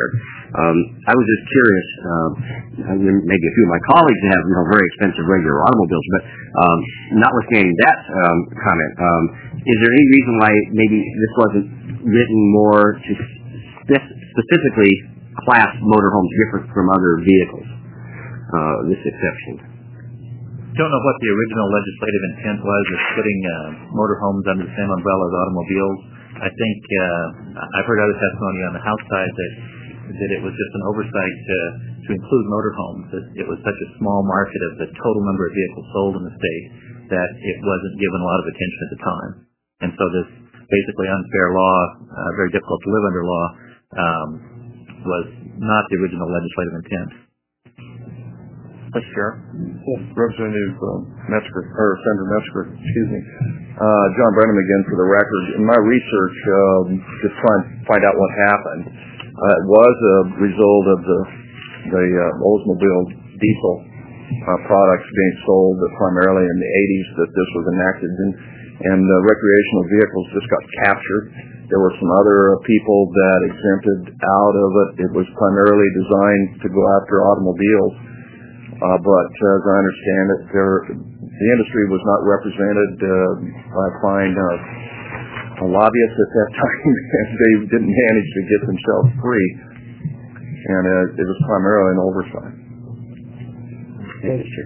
I was just curious, maybe a few of my colleagues have very expensive regular automobiles, but notwithstanding that comment, is there any reason why maybe this wasn't written more to specifically class motorhomes different from other vehicles, this exception?
Don't know what the original legislative intent was of putting motorhomes under the same umbrella as automobiles. I think I've heard other testimony on the House side that it was just an oversight to include motorhomes, that it was such a small market of the total number of vehicles sold in the state that it wasn't given a lot of attention at the time. And so this basically unfair law, very difficult to live under law, was not the original legislative intent.
Mr. Chair. Yes. Representative Senator Metzger, excuse me. John Brennan again for the record. In my research, just trying to find out what happened, it was a result of the Oldsmobile diesel products being sold primarily in the 80s that this was enacted, and recreational vehicles just got captured. There were some other people that exempted out of it. It was primarily designed to go after automobiles. But as I understand it, the industry was not represented. I find a lobbyist at that time, and they didn't manage to get themselves free, and it was primarily an oversight.
Thank you.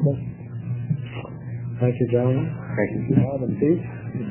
Thank you, gentlemen.
Thank you.
Bob and Pete.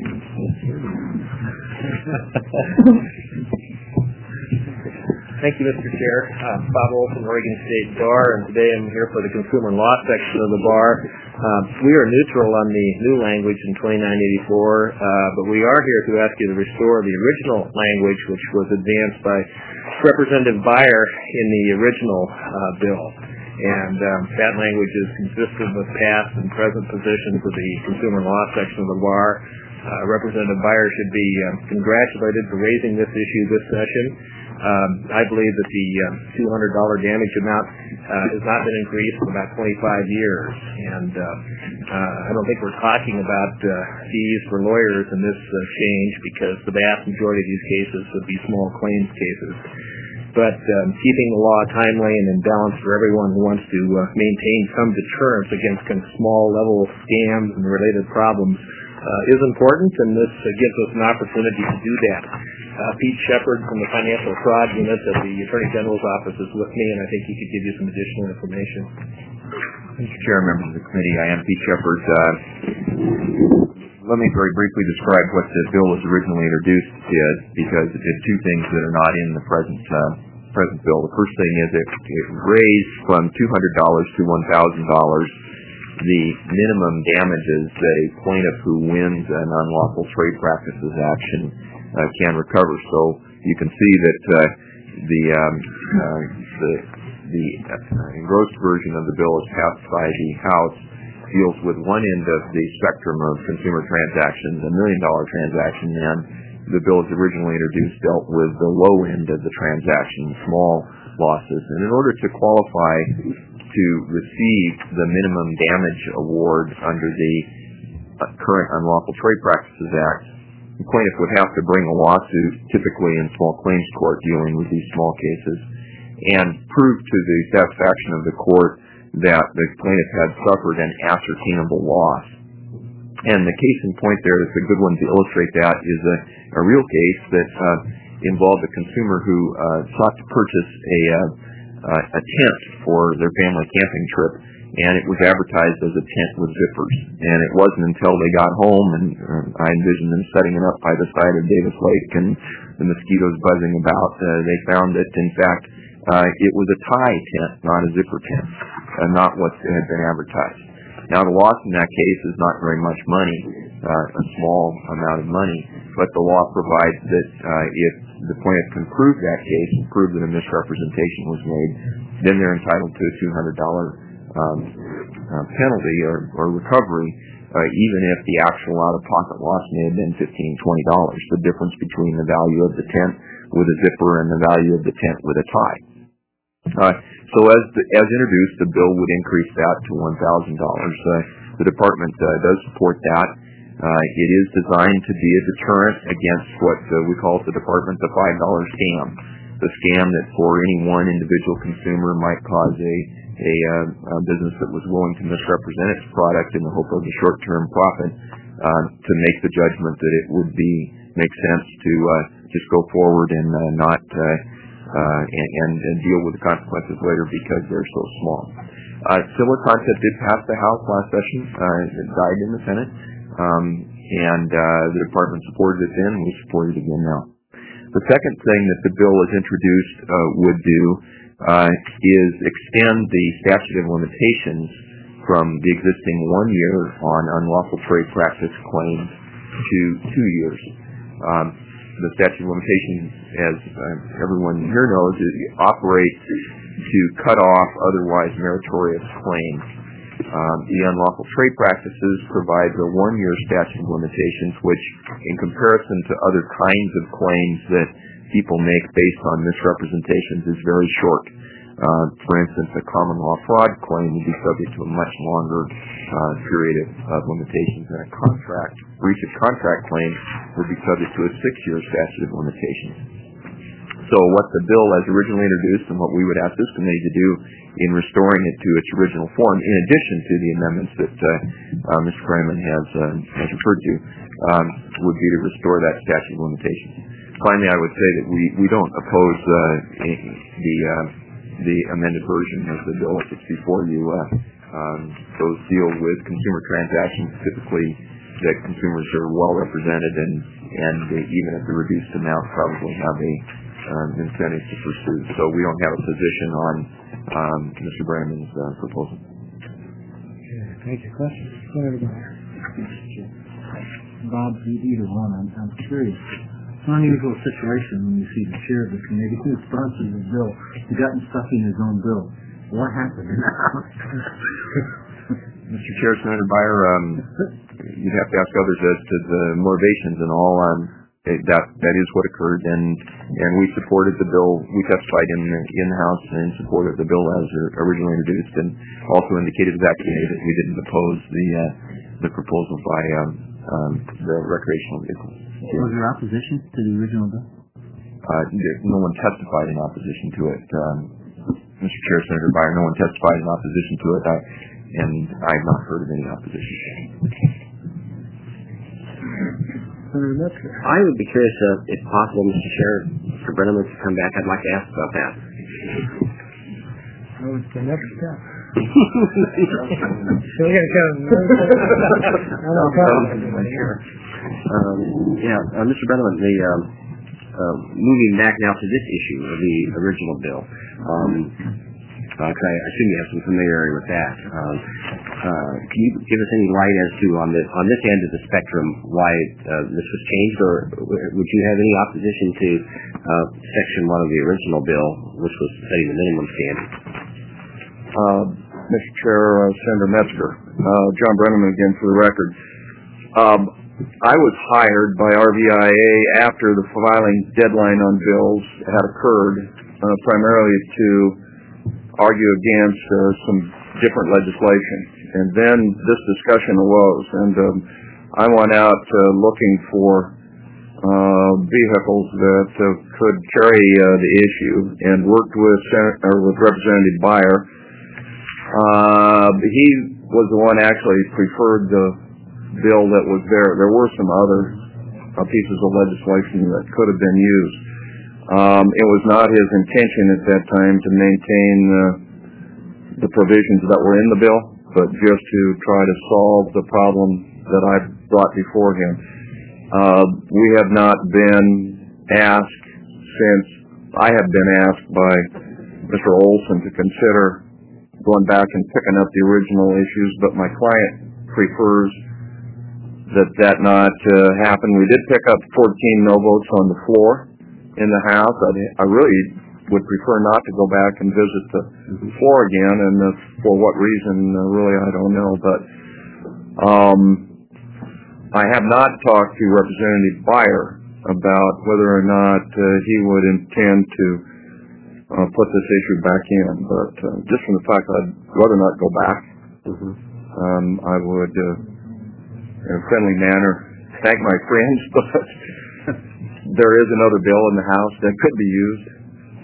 Thank you, Mr. Chair. Bob Olson, Oregon State Bar, and today I'm here for the Consumer Law section of the bar. We are neutral on the new language in 2984, but we are here to ask you to restore the original language, which was advanced by Representative Beyer in the original bill. And that language is consistent with past and present positions of the Consumer Law section of the bar. Representative Beyer should be congratulated for raising this issue this session. I believe that the $200 damage amount has not been increased in about 25 years, and I don't think we're talking about fees for lawyers in this change, because the vast majority of these cases would be small claims cases. But keeping the law timely and in balance for everyone who wants to maintain some deterrence against kind of small-level scams and related problems is important, and this gives us an opportunity to do that. Pete Shepard from the Financial Fraud Unit of the Attorney General's Office is with me, and I think he could give you some additional information.
Mr. Chair, members of the committee, I am Pete Shepard. Let me very briefly describe what the bill was originally introduced did, because it did two things that are not in the present bill. The first thing is it raised from $200 to $1,000 the minimum damages that a plaintiff who wins an unlawful trade practices action can recover. So you can see that the engrossed version of the bill as passed by the House deals with one end of the spectrum of consumer transactions, $1 million transaction, and the bill as originally introduced dealt with the low end of the transaction, small losses. And in order to qualify to receive the minimum damage award under the current Unlawful Trade Practices Act, the plaintiff would have to bring a lawsuit, typically in small claims court dealing with these small cases, and prove to the satisfaction of the court that the plaintiff had suffered an ascertainable loss. And the case in point there that's a good one to illustrate that is a real case that involved a consumer who sought to purchase a tent for their family camping trip, and it was advertised as a tent with zippers. And it wasn't until they got home, and I envisioned them setting it up by the side of Davis Lake and the mosquitoes buzzing about, they found that, in fact, it was a tie tent, not a zipper tent, and not what had been advertised. Now, the loss in that case is not very much money, a small amount of money, but the law provides that if the plaintiff can prove that case and prove that a misrepresentation was made, then they're entitled to a $200 penalty or recovery, even if the actual out-of-pocket loss may have been $15, $20, the difference between the value of the tent with a zipper and the value of the tent with a tie. So as introduced, the bill would increase that to $1,000. The department does support that. It is designed to be a deterrent against what we call at the department the $5 scam. the scam that for any one individual consumer might cause a business that was willing to misrepresent its product in the hope of a short-term profit to make the judgment that it would make sense to just go forward and not and deal with the consequences later because they're so small. Similar concept did pass the House last session. It died in the Senate, and the department supported it then, and we support it again now. The second thing that the bill as introduced would do is extend the statute of limitations from the existing 1 year on unlawful trade practice claims to 2 years. The statute of limitations, as everyone here knows, operates to cut off otherwise meritorious claims. The unlawful trade practices provides a 1 year statute of limitations, which in comparison to other kinds of claims that people make based on misrepresentations is very short. For instance, a common law fraud claim would be subject to a much longer period of limitations, and a breach of contract claim would be subject to a 6 year statute of limitations. So what the bill as originally introduced and what we would ask this committee to do in restoring it to its original form, in addition to the amendments that Mr. Freeman has referred to, would be to restore that statute of limitations. Finally, I would say that we don't oppose the amended version of the bill that's before you. Those deal with consumer transactions typically that consumers are well represented and even at the reduced amount probably have incentive to pursue. So we don't have a position on Mr. Brandon's proposal.
Okay, thank you. Questions? Bob, either one. I'm curious. It's an unusual situation when you see the chair of the committee who sponsors the bill. He's gotten stuck in his own bill. What happened in that house?
Mr. Chair, Senator Beyer, you'd have to ask others as to the motivations and all. That is what occurred, and we supported the bill. We testified in the House in support of the bill as originally introduced, and also indicated to that committee that we didn't oppose the proposal by the recreational vehicles.
Was there opposition to the original bill?
No one testified in opposition to it. Mr. Chair, Senator Beyer, no one testified in opposition to it, and I have not heard of any opposition.
I would be curious if possible, Mr. Chair, for Brenneman to come back. I'd like to ask about that.
Oh, it's the next step. So we're going to
Mr. Brenneman, moving back now to this issue of the original bill, because I assume you have some familiarity with that. Can you give us any light as to on this end of the spectrum why this was changed, or would you have any opposition to Section 1 of the original bill, which was setting the minimum standard?
Mr. Chair, Senator Metzger, John Brenneman again for the record. I was hired by RVIA after the filing deadline on bills had occurred, primarily to argue against some different legislation. And then this discussion arose, and I went out looking for vehicles that could carry the issue, and worked with Representative Beyer. He was the one actually preferred the bill that was there. There were some other pieces of legislation that could have been used. It was not his intention at that time to maintain the provisions that were in the bill, but just to try to solve the problem that I brought before him. We have not been asked since I have been asked by Mr. Olson to consider going back and picking up the original issues, but my client prefers that not happen. We did pick up 14 no votes on the floor in the House. I really would prefer not to go back and visit the floor again, and for what reason, really, I don't know. But I have not talked to Representative Beyer about whether or not he would intend to put this issue back in. But just from the fact that I'd rather not go back, I would, in a friendly manner, thank my friends, but there is another bill in the House that could be used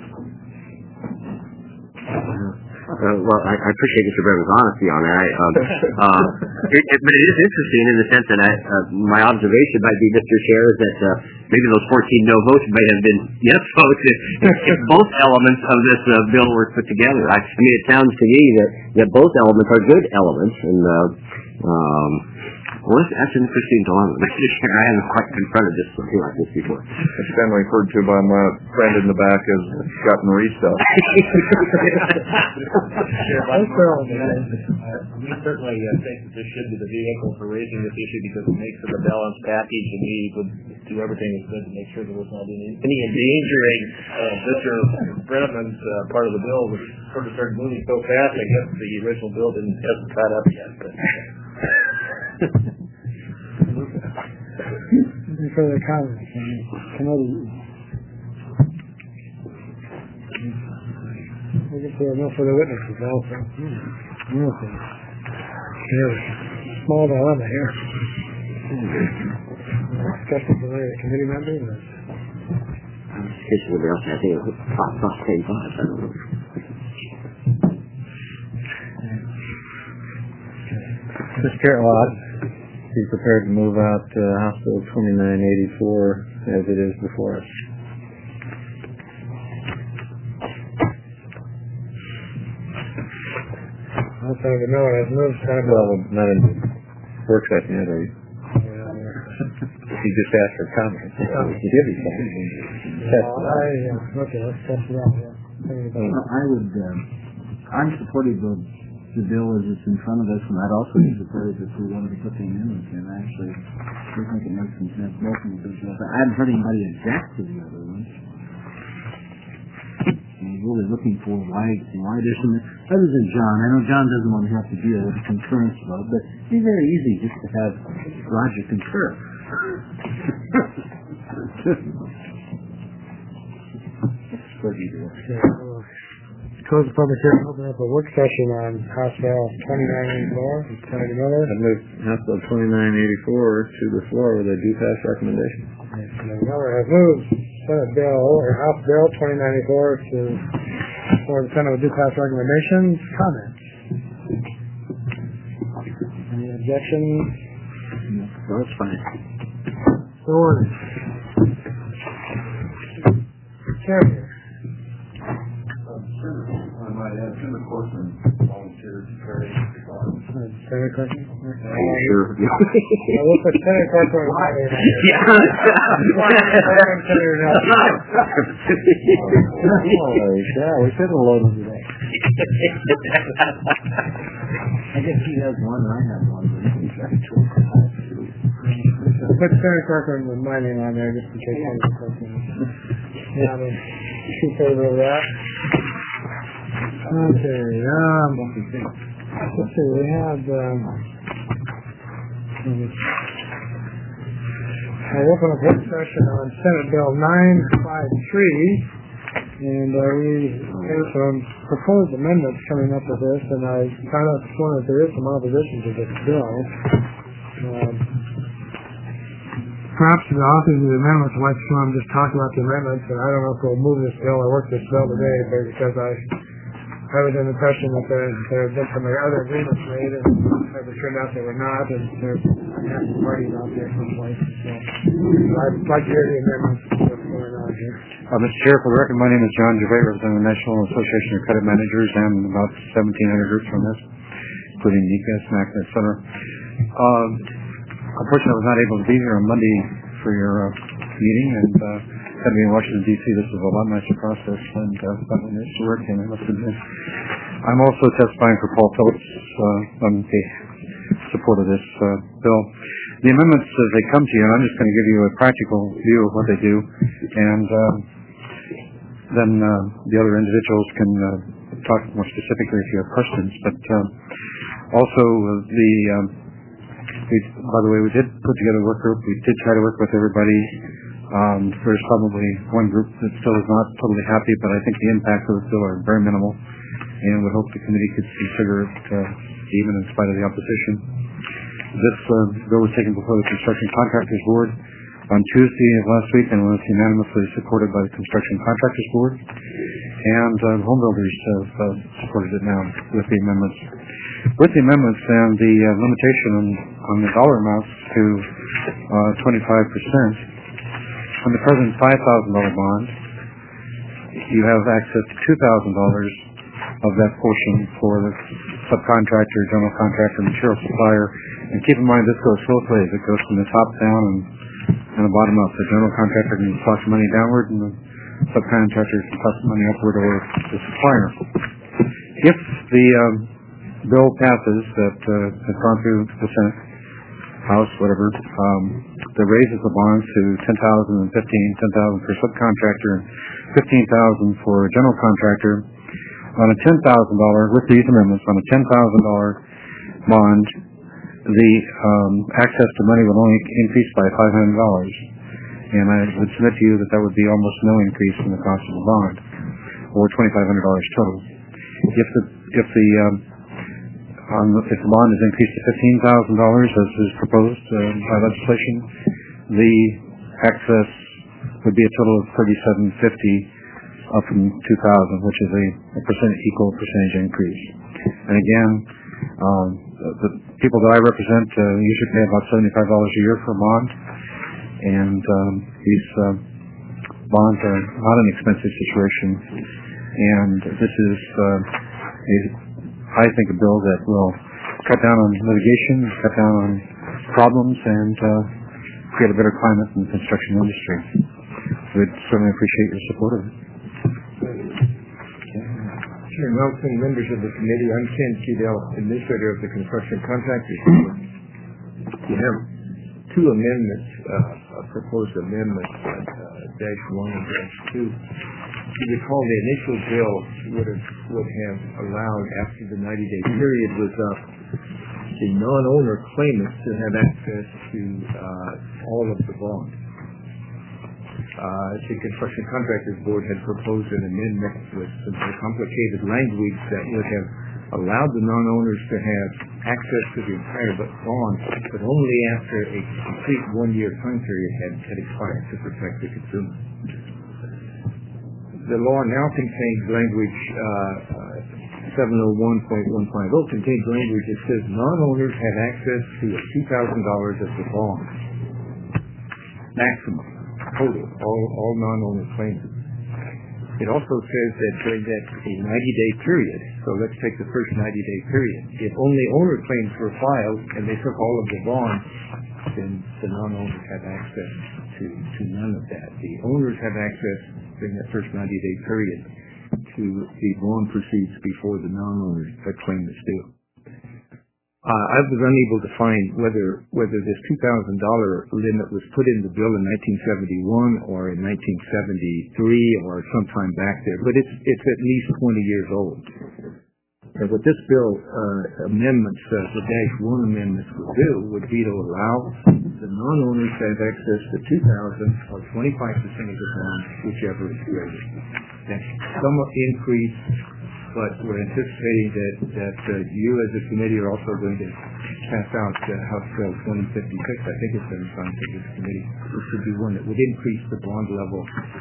Well, I appreciate Mr. Bremer's honesty on that. But it is interesting in the sense that my observation might be, Mr. Chair, is that maybe those 14 no votes might have been yes votes if both elements of this bill were put together. I mean, it sounds to me that both elements are good elements, and well, that's an interesting dilemma, Mr. Chair. I haven't quite confronted something like this before.
It's been referred to by my friend in the back as Scott Marie stuff.
We certainly think that this should be the vehicle for raising this issue because it makes it a balanced package, and we would do everything we could to make sure there was not any endangering Mr. Brenneman's part of the bill, which sort of started moving so fast. I guess the original bill hasn't caught up yet. But
Any further comments from the committee? I guess there are no further witnesses also. Okay. Here's a small dilemma here. Discussion from the committee members?
Discussion with the else, I think it was about 10 I don't know.
Mr. Carrot, be prepared to move out House Bill 2984 as it is before us.
Senator Miller has moved Senate Bill.
Well, not in work session yet, are you? He just asked for comments. Give you some.
Okay, let's test it out.
I'm supportive of the bill as it's in front of us, and I'd also be supportive if we wanted to put the amendments in. Actually, I think it makes some sense. Both of them. I haven't heard anybody object to the other ones. I'm really looking for why there's some, other than John. I know John doesn't want to have to deal with a concurrence vote, but it'd be very easy just to have Roger concur. What do you do?
Close the public hearing, open up a work session on House Bill 2984. Senator Miller.
I move House Bill 2984 to the floor with a due pass recommendation.
Senator Miller has moved Senate Bill or House Bill 2994 for the Senate with due pass recommendations. Comments? Any objections?
No, it's fine.
Order. Carrier.
Senator Corcoran volunteered to carry the car.
Senator Corcoran?
Sure.
We'll put Senator Corcoran on there.
Yeah, we should have loaded today.
I guess he has one and I have one.
Put Senator Corcoran with my name on there just in case I have a question. Yeah, in favor of that. Okay, let's see, we have, I'll open a work session on Senate Bill 953, and we have some proposed amendments coming up with this, and I found out this morning that there is some opposition to this bill. Perhaps the authors of the amendments would like to come and just talk about the amendments, and I don't know if we'll move this bill or work this bill today, but because I was in the impression that there had been some other agreements made, and it turned out they were not, and there's happy parties out there someplace. So I'd like to hear the amendments what's going on here.
Mr. Chair, for the record, my name is John Gervais, representing the National Association of Credit Managers and about 1,700 groups from this, including NECA, SMAC, etc. Unfortunately, I was not able to be here on Monday for your meeting, and had to be in Washington, D.C. This was a lot nicer process, and that was nice to work in, I must admit. I'm also testifying for Paul Phillips on the support of this bill. The amendments, as they come to you, and I'm just going to give you a practical view of what they do, and then the other individuals can talk more specifically if you have questions. But also, by the way, we did put together a work group. We did try to work with everybody. There's probably one group that still is not totally happy, but I think the impacts of the bill are very minimal, and we hope the committee could consider it even in spite of the opposition. This bill was taken before the Construction Contractors Board on Tuesday of last week and was unanimously supported by the Construction Contractors Board.
and home builders have supported it now with the amendments. With the amendments and the limitation on the dollar amounts to 25%, on the present $5,000 bond, you have access to $2,000 of that portion for the subcontractor, general contractor, material supplier. And keep in mind, this goes both ways. It goes from the top down and the bottom up. The general contractor can toss money downward, and the subcontractor can toss money upward, or the supplier. If the bill passes that has gone through the Senate, House, whatever, that raises the bonds to $10,000 and $15,000 for subcontractor, and $15,000 for a general contractor. On a $10,000, with these amendments, on a $10,000 bond, the access to money would only increase by $500. And I would submit to you that would be almost no increase in the cost of the bond, or $2,500 total. If the bond is increased to $15,000, as is proposed by legislation, the access would be a total of $3,750 up from $2,000, which is a equal percentage increase. And again, the people that I represent usually pay about $75 a year for a bond, and these bonds are not an expensive situation. And this is, I think, a bill that will cut down on litigation, cut down on problems, and create a better climate in the construction industry. We'd certainly appreciate your support of it.
Chairman Nelson, members of the committee, I'm Ken Keedell, administrator of the Construction Contractors Board. You have two amendments, proposed amendments, dash 1 and dash 2. You recall the initial bill would have allowed, after the 90-day period was up, the non-owner claimants to have access to all of the bonds. The Construction Contractors Board had proposed an amendment with some complicated language that would have allowed the non-owners to have access to the entire bond, but only after a complete one-year time period had expired to protect the consumer. The law now contains language, 701.150 contains language that says non-owners have access to $2,000 of the bond, maximum. Total, all non-owner claims. It also says that during that 90-day period, so let's take the first 90-day period, if only owner claims were filed and they took all of the bonds, then the non-owners have access to none of that. The owners have access during that first 90-day period to the bond proceeds before the non-owners claim is due. I was unable to find whether this $2,000 limit was put in the bill in 1971 or in 1973 or sometime back there, but it's at least 20 years old. And what this bill amendments, the dash 1 amendments would be to allow the non-owners to have access to $2,000 or 25% of the bond, whichever is greater. That's somewhat increased, but we're anticipating that you as a committee are also going to pass out House Bill 2056. I think it's been assigned to this committee. This would be one that would increase the bond level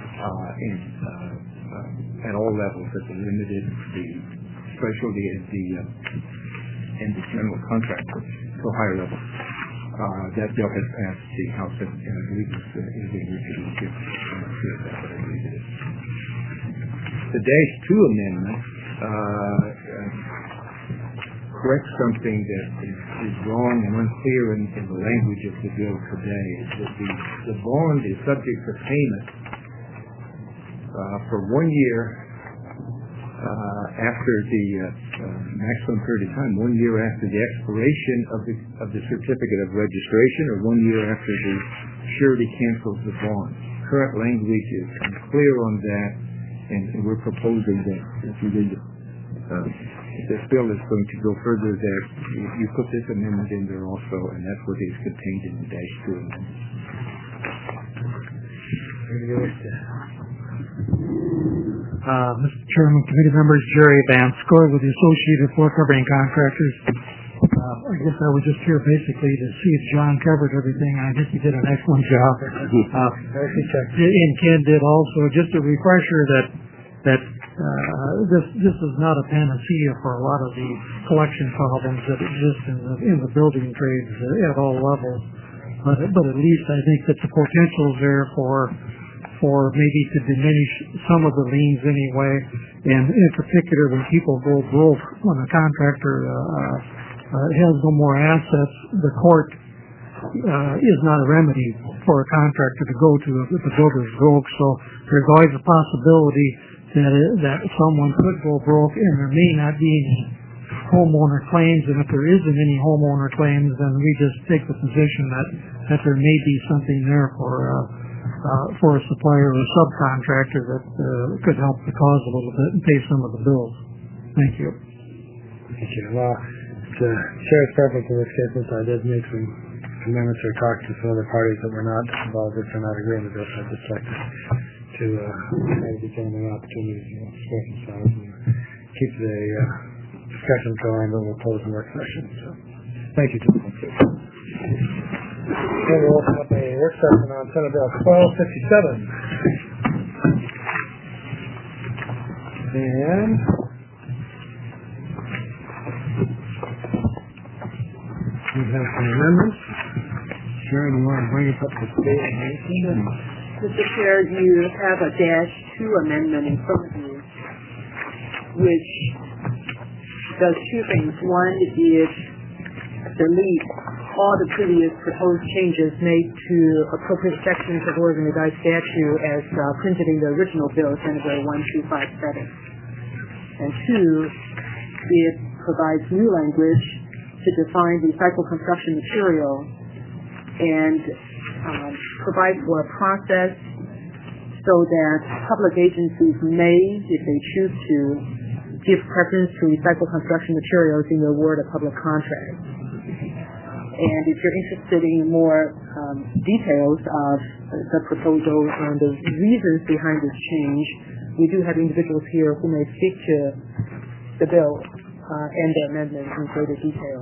at all levels, at the limited, the specialty, and the general contractor to a higher level. That bill has passed the House, and I believe it's in Richard. I'm not sure of that, but I believe it is. The dash 2 amendment corrects something that is wrong and unclear in the language of the bill today. The bond is subject to payment for 1 year after the maximum period of time, 1 year after the expiration of the certificate of registration, or 1 year after the surety cancels the bond. Current language is unclear on that, and we're proposing that if you read this bill is going to go further, that you put this amendment in there also, and that's what is contained in the dash 2 amendment.
Mr. Chairman, committee members, Jerry Van Score with the Associated Floor Covering Contractors. I guess I was just here basically to see if John covered everything. I think he did an excellent job. And Ken did also. Just a refresher that This is not a panacea for a lot of the collection problems that exist in the building trades at all levels. But at least I think that the potential is there for maybe to diminish some of the liens anyway. And in particular, when people go broke, when a contractor has no more assets, the court is not a remedy for a contractor to go to if the builder's broke. So there's always a possibility that someone could go broke, and there may not be any homeowner claims. And if there isn't any homeowner claims, then we just take the position that there may be something there for a supplier or a subcontractor that could help the cause a little bit and pay some of the bills. Thank you.
Thank you. Well, the chair's preference in this case, since I did make some amendments or talk to some other parties that were not involved or not agreeing with this, I'd just like to give gentlemen an opportunity to express themselves and keep the discussions going, but we'll close the work session. So, thank you, gentlemen. Okay, we'll open up a work session on Senate Bill 1257. And we have some amendments. Sharon, you want to bring us up to date?
Mr. Chair, you have a -2 amendment in front of you, which does two things. One is delete all the previous proposed changes made to appropriate sections of Oregon Revised Statute as printed in the original bill, Senate Bill 1257. And two, it provides new language to define recycled construction material and provide for a process so that public agencies may, if they choose to, give preference to recycled construction materials in the award of public contracts. And if you're interested in more details of the proposal and the reasons behind this change, we do have individuals here who may speak to the bill and the amendments in greater detail.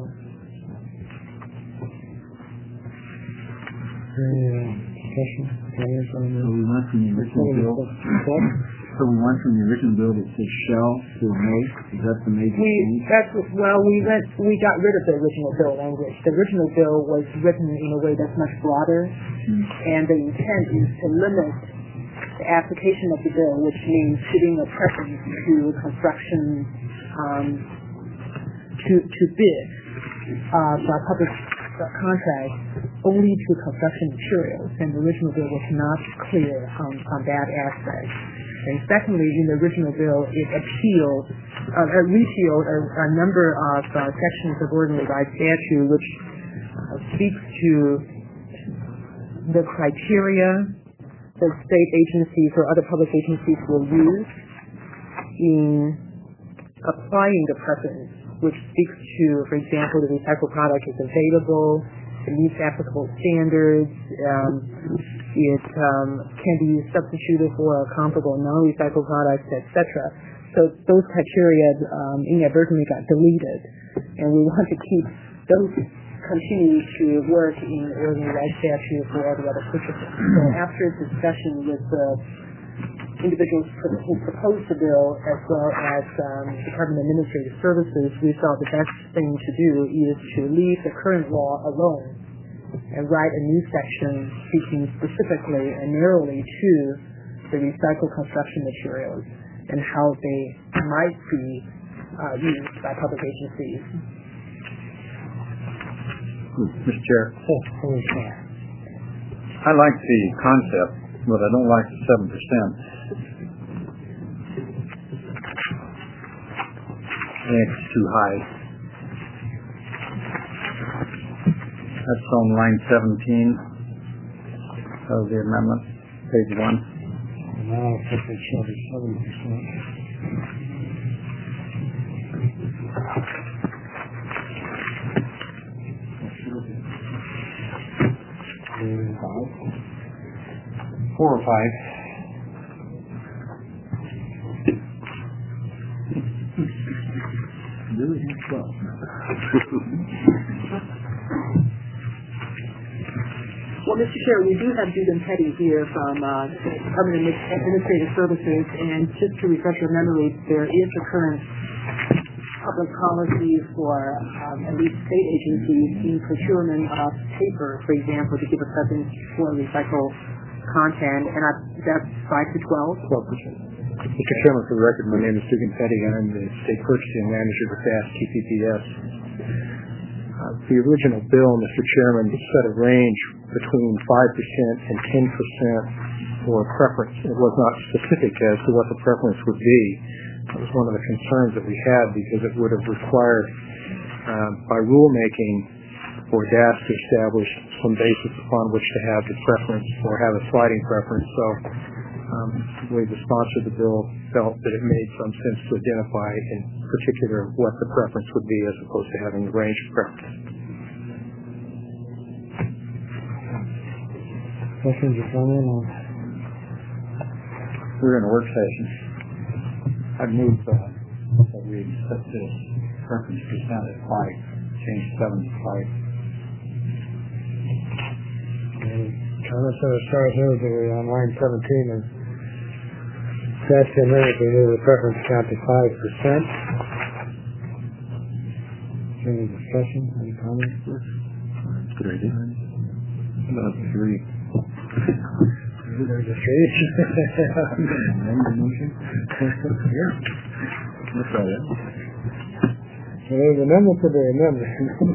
Discussion? We went from the original bill. So we went from the original bill that says shall to may. Is that the major change?
We got rid of the original bill language. The original bill was written in a way that's much broader, and the intent is to limit the application of the bill, which means giving a preference to construction, to bid by public contract only to construction materials, and the original bill was not clear on that aspect. And secondly, in the original bill, it repealed a number of sections of Oregon Revised Statute which speaks to the criteria that state agencies or other public agencies will use in applying the preference, which speaks to, for example, the recycled product is available, it meets applicable standards, it can be substituted for a comparable non-recycled product, etc. So those criteria inadvertently got deleted, and we want to keep those continue to work in the Oregon Revised Statute for all the other purposes. So after discussion with the individuals who proposed the bill as well as Department of Administrative Services, we felt the best thing to do is to leave the current law alone and write a new section speaking specifically and narrowly to the recycled construction materials and how they might be used by public agencies.
Mr. Chair. I like the concept, but I don't like the 7%. I think it's too high. That's on line 17 of the amendment, page 1.
Now I think it shall be 7%. 4 or 5.
Really have 12.
Well, Mr. Chair, we do have Judy Petty here from Department of Administrative Services, and just to refresh your memory, there is a current public policy for at least state agencies in procurement of paper, for example, to give a preference for recycled content, and that's 5 to 12?
12%. Mr. Chairman, for the record, my name is Dugan Petty. I'm the State Purchasing Manager with FAST TPPS. The original bill, Mr. Chairman, set a range between 5% and 10% for preference. It was not specific as to what the preference would be. That was one of the concerns that we had because it would have required, by rulemaking, for DAS to establish some basis upon which to have the preference or have a sliding preference. So I believe the sponsor of the bill felt that it made some sense to identify in particular what the preference would be as opposed to having a range of preference.
Questions or comments?
We're in a work session. I'd move that we accept this preference percent at 5, change 7 to 5.
Comments on as far as moving on line 17 is that's the amendment to move the preference count to 5%. Any discussion? Any comments?
Good idea. About 3.
There's a 3.
Amend the motion? Yeah. That's all right.
So there's an amendment to the amendment.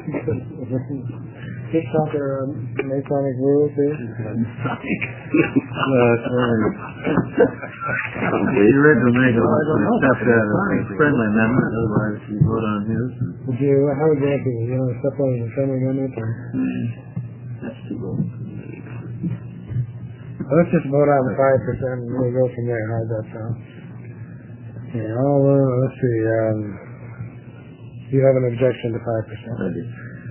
Just out there Masonic rules here.
You read the make accept that as a friendly amendment, otherwise you vote on his.
How would you like to, accept that as a friendly amendment? Or?
That's too low.
Let's just vote on the 5% and we'll go from there. How does that sound? Yeah, let's see. Do you have an objection to 5%?
I do.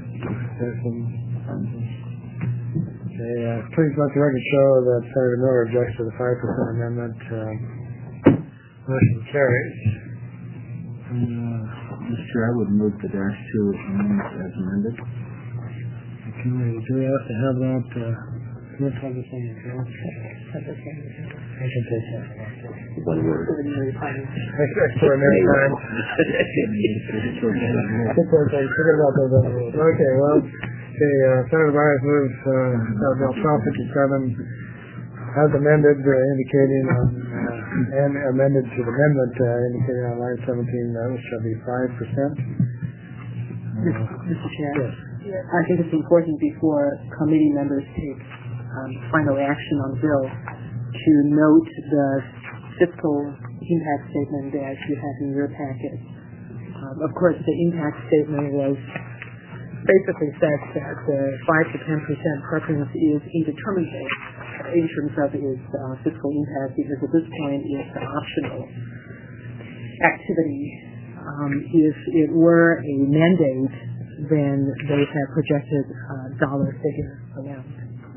Okay, please let the record show that Senator Miller objects to the 5% amendment. Motion carries.
Mr. Chair, I would move the dash 2 amendment as amended.
Okay, do we have to have that? Let's have this on the floor. I can take that.
1 word.
Extraordinary time. Forget about those other rules. Okay, well, Senator Byers moves Bill 1257 as amended, indicating and amended to the amendment indicating on line 17 which shall be 5%.
Mr. Chair,
yes.
I think it's important before committee members take final action on the bill to note the fiscal impact statement that you have in your packet. Of course, the impact statement was basically says that the 5 to 10% preference is indeterminate in terms of its fiscal impact because at this point it's an optional activity. If it were a mandate, then they have projected dollar figure amount.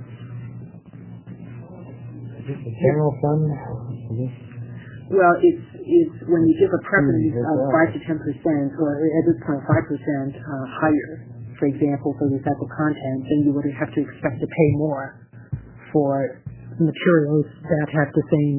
Is this a general fund?
Well, it's when you give a preference of 5 to 10%, or at this point 5% higher, for example, for recycled content, then you would have to expect to pay more for materials that have the same.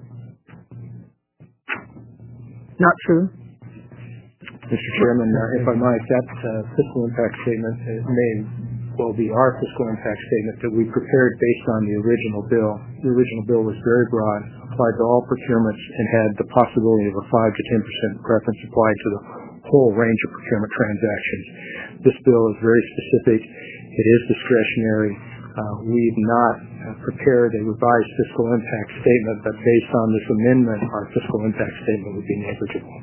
Not true?
Mr. Chairman, if I might, that fiscal impact statement may well be our fiscal impact statement that we prepared based on the original bill. The original bill was very broad, applied to all procurements, and had the possibility of a 5 to 10% preference applied to the whole range of procurement transactions. This bill is very specific. It is discretionary. We've not prepared a revised fiscal impact statement, but based on this amendment, our fiscal impact statement would be negligible.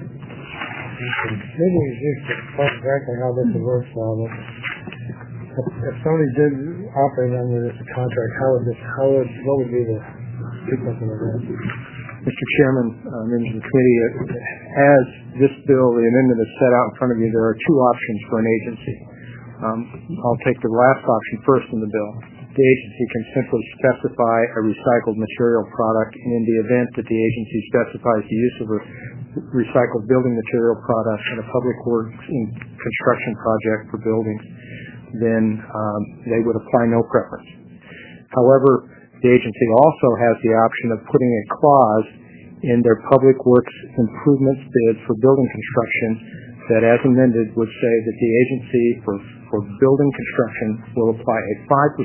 Maybe just explain exactly how this works. If somebody did operate under this contract, what would be the sequence of events?
Mr. Chairman, members of the committee, as this bill, the amendment is set out in front of you, there are two options for an agency. I'll take the last option first in the bill. The agency can simply specify a recycled material product, and in the event that the agency specifies the use of a recycled building material product in a public works construction project for buildings, then they would apply no preference.
However, the agency also has the option of putting a clause in their public works improvements bids for building construction that, as amended, would say that the agency for building construction will apply a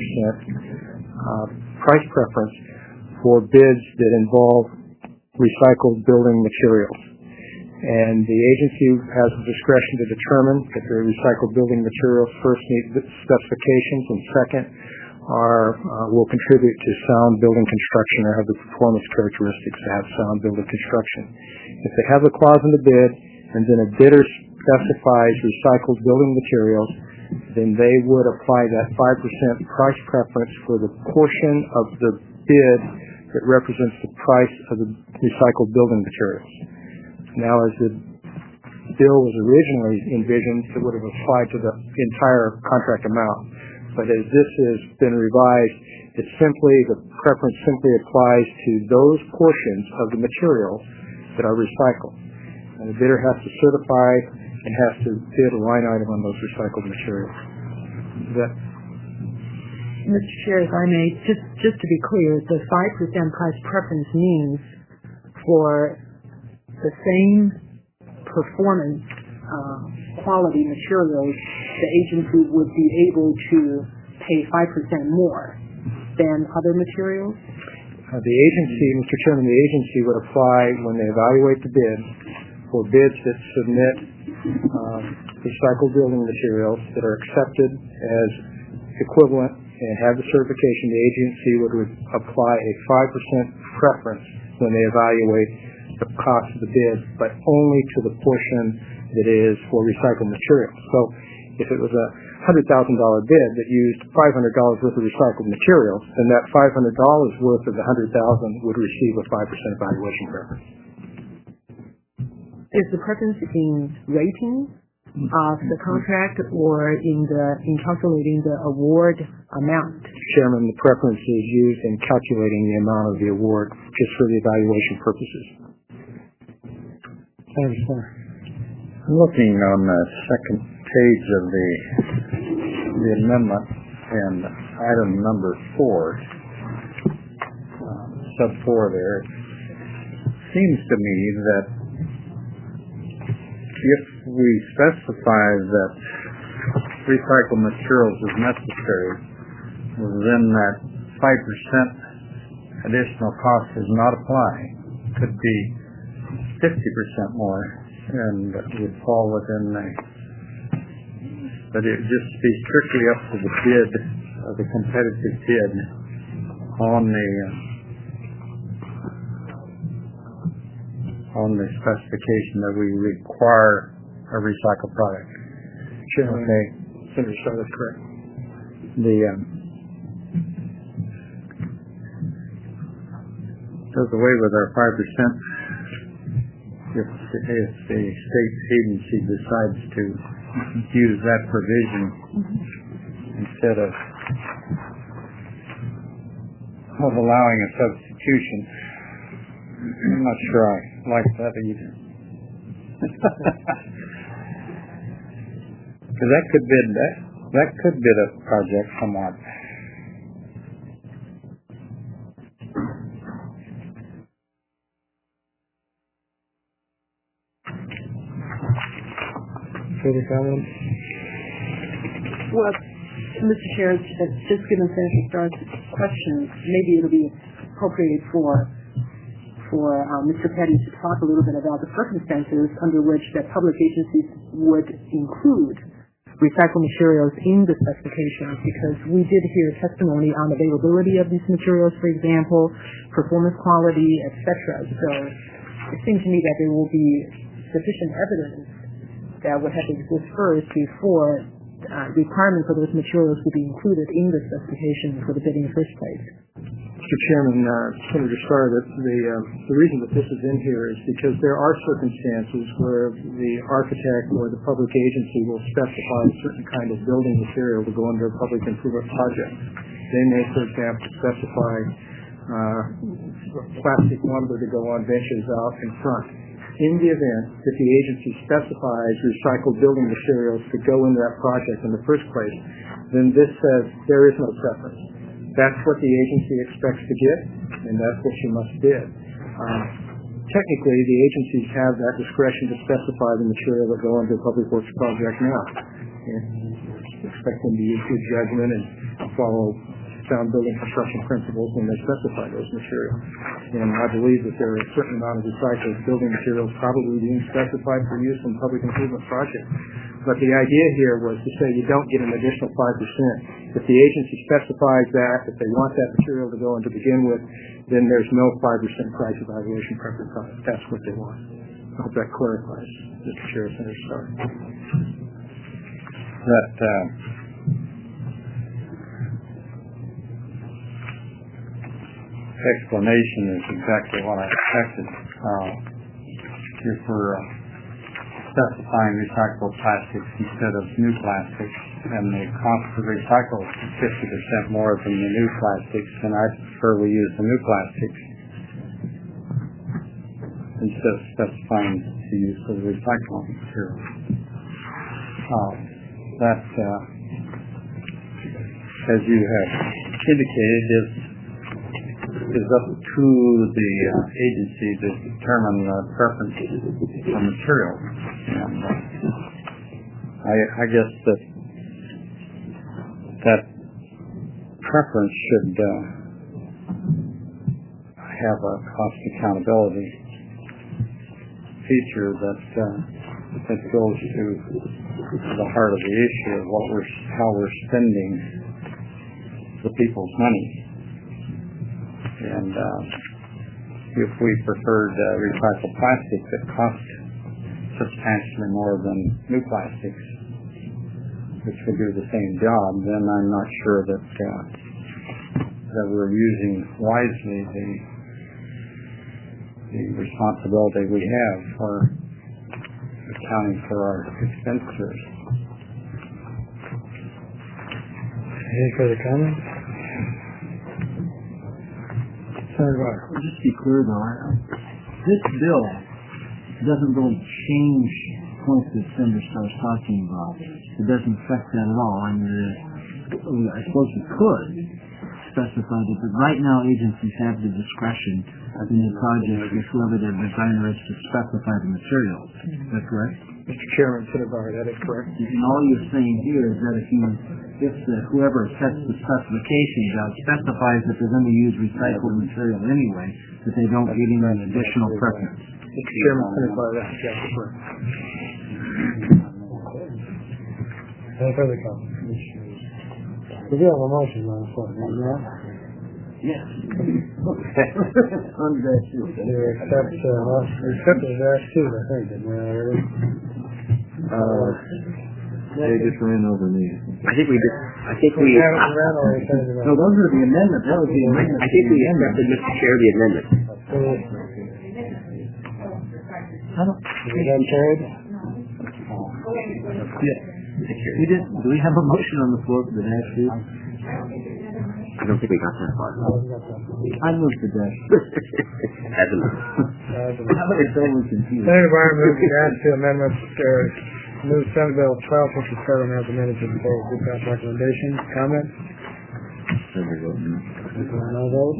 5% price preference for bids that involve recycled building materials. And the agency has the discretion to determine that the recycled building materials first meet the specifications and second will contribute to sound building construction or have the performance characteristics to have sound building construction. If they have a clause in the bid and then a bidder specifies recycled building materials, then they would apply that 5% price preference for the portion of the bid that represents the price of the recycled building materials. Now, as the bill was originally envisioned, it would have applied to the entire contract amount. But as this has been revised, the preference simply applies to those portions of the materials that are recycled. And the bidder has to certify and has to bid a line item on those recycled materials.
Mr. Chair, if I may, just to be clear, the 5% price preference means for the same performance quality materials, the agency would be able to pay 5% more than other materials?
The agency, Mr. Chairman, the agency would apply when they evaluate the bid for bids that submit recycled building materials that are accepted as equivalent and have the certification. The agency would apply a 5% preference when they evaluate the cost of the bid, but only to the portion that is for recycled materials. So if it was a $100,000 bid that used $500 worth of recycled materials, then that $500 worth of the $100,000 would receive a 5% evaluation preference.
Is the preference in rating of the contract or in calculating the award amount?
Chairman, the preference is used in calculating the amount of the award just for the evaluation purposes.
Thanks, sir. I'm looking on the second page of the amendment and item number 4, sub 4 there. It seems to me that if we specify that recycled materials is necessary, then that 5% additional cost does not apply. It could be 50% more and would fall within but it would just be strictly up to the bid, the competitive bid on the specification that we require a recycled product.
Chairman, Senator Starr, that's correct.
Does away with our 5% if the state agency decides to use that provision instead of allowing a substitution. I'm not sure I like that either. Because that could bid a project somewhat.
Further comments?
Well, Mr. Chair, just given Senator Starr's question, maybe it'll be appropriate for Mr. Petty to talk a little bit about the circumstances under which that public agencies would include recycled materials in the specifications, because we did hear testimony on availability of these materials, for example, performance quality, etc. So it seems to me that there will be sufficient evidence that would have to exist first before requirements for those materials would be included in the specification for the bidding in the first place.
Mr. Chairman, Senator Starr, the reason that this is in here is because there are circumstances where the architect or the public agency will specify a certain kind of building material to go under a public improvement project. They may, for example, specify plastic lumber to go on benches out in front. In the event that the agency specifies recycled building materials to go into that project in the first place, then this says there is no preference. That's what the agency expects to get, and that's what you must bid. Technically, the agencies have that discretion to specify the material that go into a public works project now. And expect them to use good judgment and follow sound building construction principles when they specify those materials. And I believe that there are a certain amount of recycled building materials probably being specified for use in public improvement projects. But the idea here was to say you don't get an additional 5%. If the agency specifies that, if they want that material to go in to begin with, then there's no 5% price evaluation preference on it. That's what they want. I hope that clarifies, Mr. Chair, Senator Starr.
That explanation is exactly what I expected. If we're specifying recyclable plastics instead of new plastics, and the cost to recycle is 50% more than the new plastics, then I'd prefer we use the new plastics instead of specifying the use of the recyclable material. That, as you have indicated, is up to the agency to determine the preference for material. And I guess that preference should have a cost accountability feature that goes to the heart of the issue of how we're spending the people's money. And if we preferred recycled plastics that cost substantially more than new plastics, which would do the same job, then I'm not sure that we're using wisely the responsibility we have for accounting for our expenditures.
Any further comments?
Just to be clear though, this bill doesn't really change points that Senator Starr is talking about. It doesn't affect that at all. I mean, I suppose we could specify that, but right now agencies have the discretion in the project with whoever their designer is to specify the materials. Is that correct?
Mr. Chairman, Senator Barr, that is correct.
And all you're saying here is that if whoever sets the specifications out specifies that they're going to use recycled material anyway, that they don't get any additional preference.
Mr. Chairman, Senator Barr, that's exactly correct.
Any further comments? We do have a motion on the floor, right now?
Yes.
On dash 2. You accept the dash 2, I think, didn't we already?
They just ran over me.
I think we.
No, those are the amendments. That was the amendment.
I think we accepted, Mr. Chair, the amendment.
Is that carried?
Yes. Do we have a motion on the floor for the dash 2?
I don't think we got that far.
I moved the dash.
As a motion.
How about it's always confused?
Senator Barr moved the dash 2 amendments. Move Senate Bill 1257 as amended to the board of Blue Cross recommendations. Comments? No vote?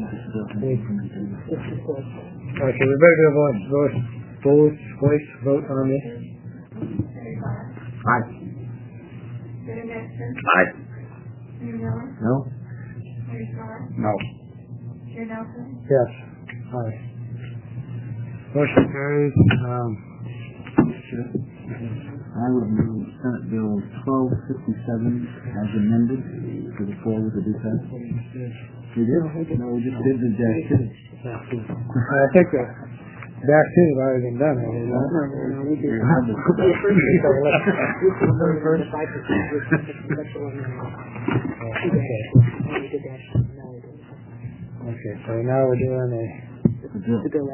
Okay, we better do a voice vote on this.
Aye.
Aye.
No?
No. Yes. Aye. Motion carries.
I would move Senate Bill 1257 as amended to the floor with the defense. We did? No, we just did the dash 2.
I think the dash 2 has already been done. Okay, so now we're doing the bill.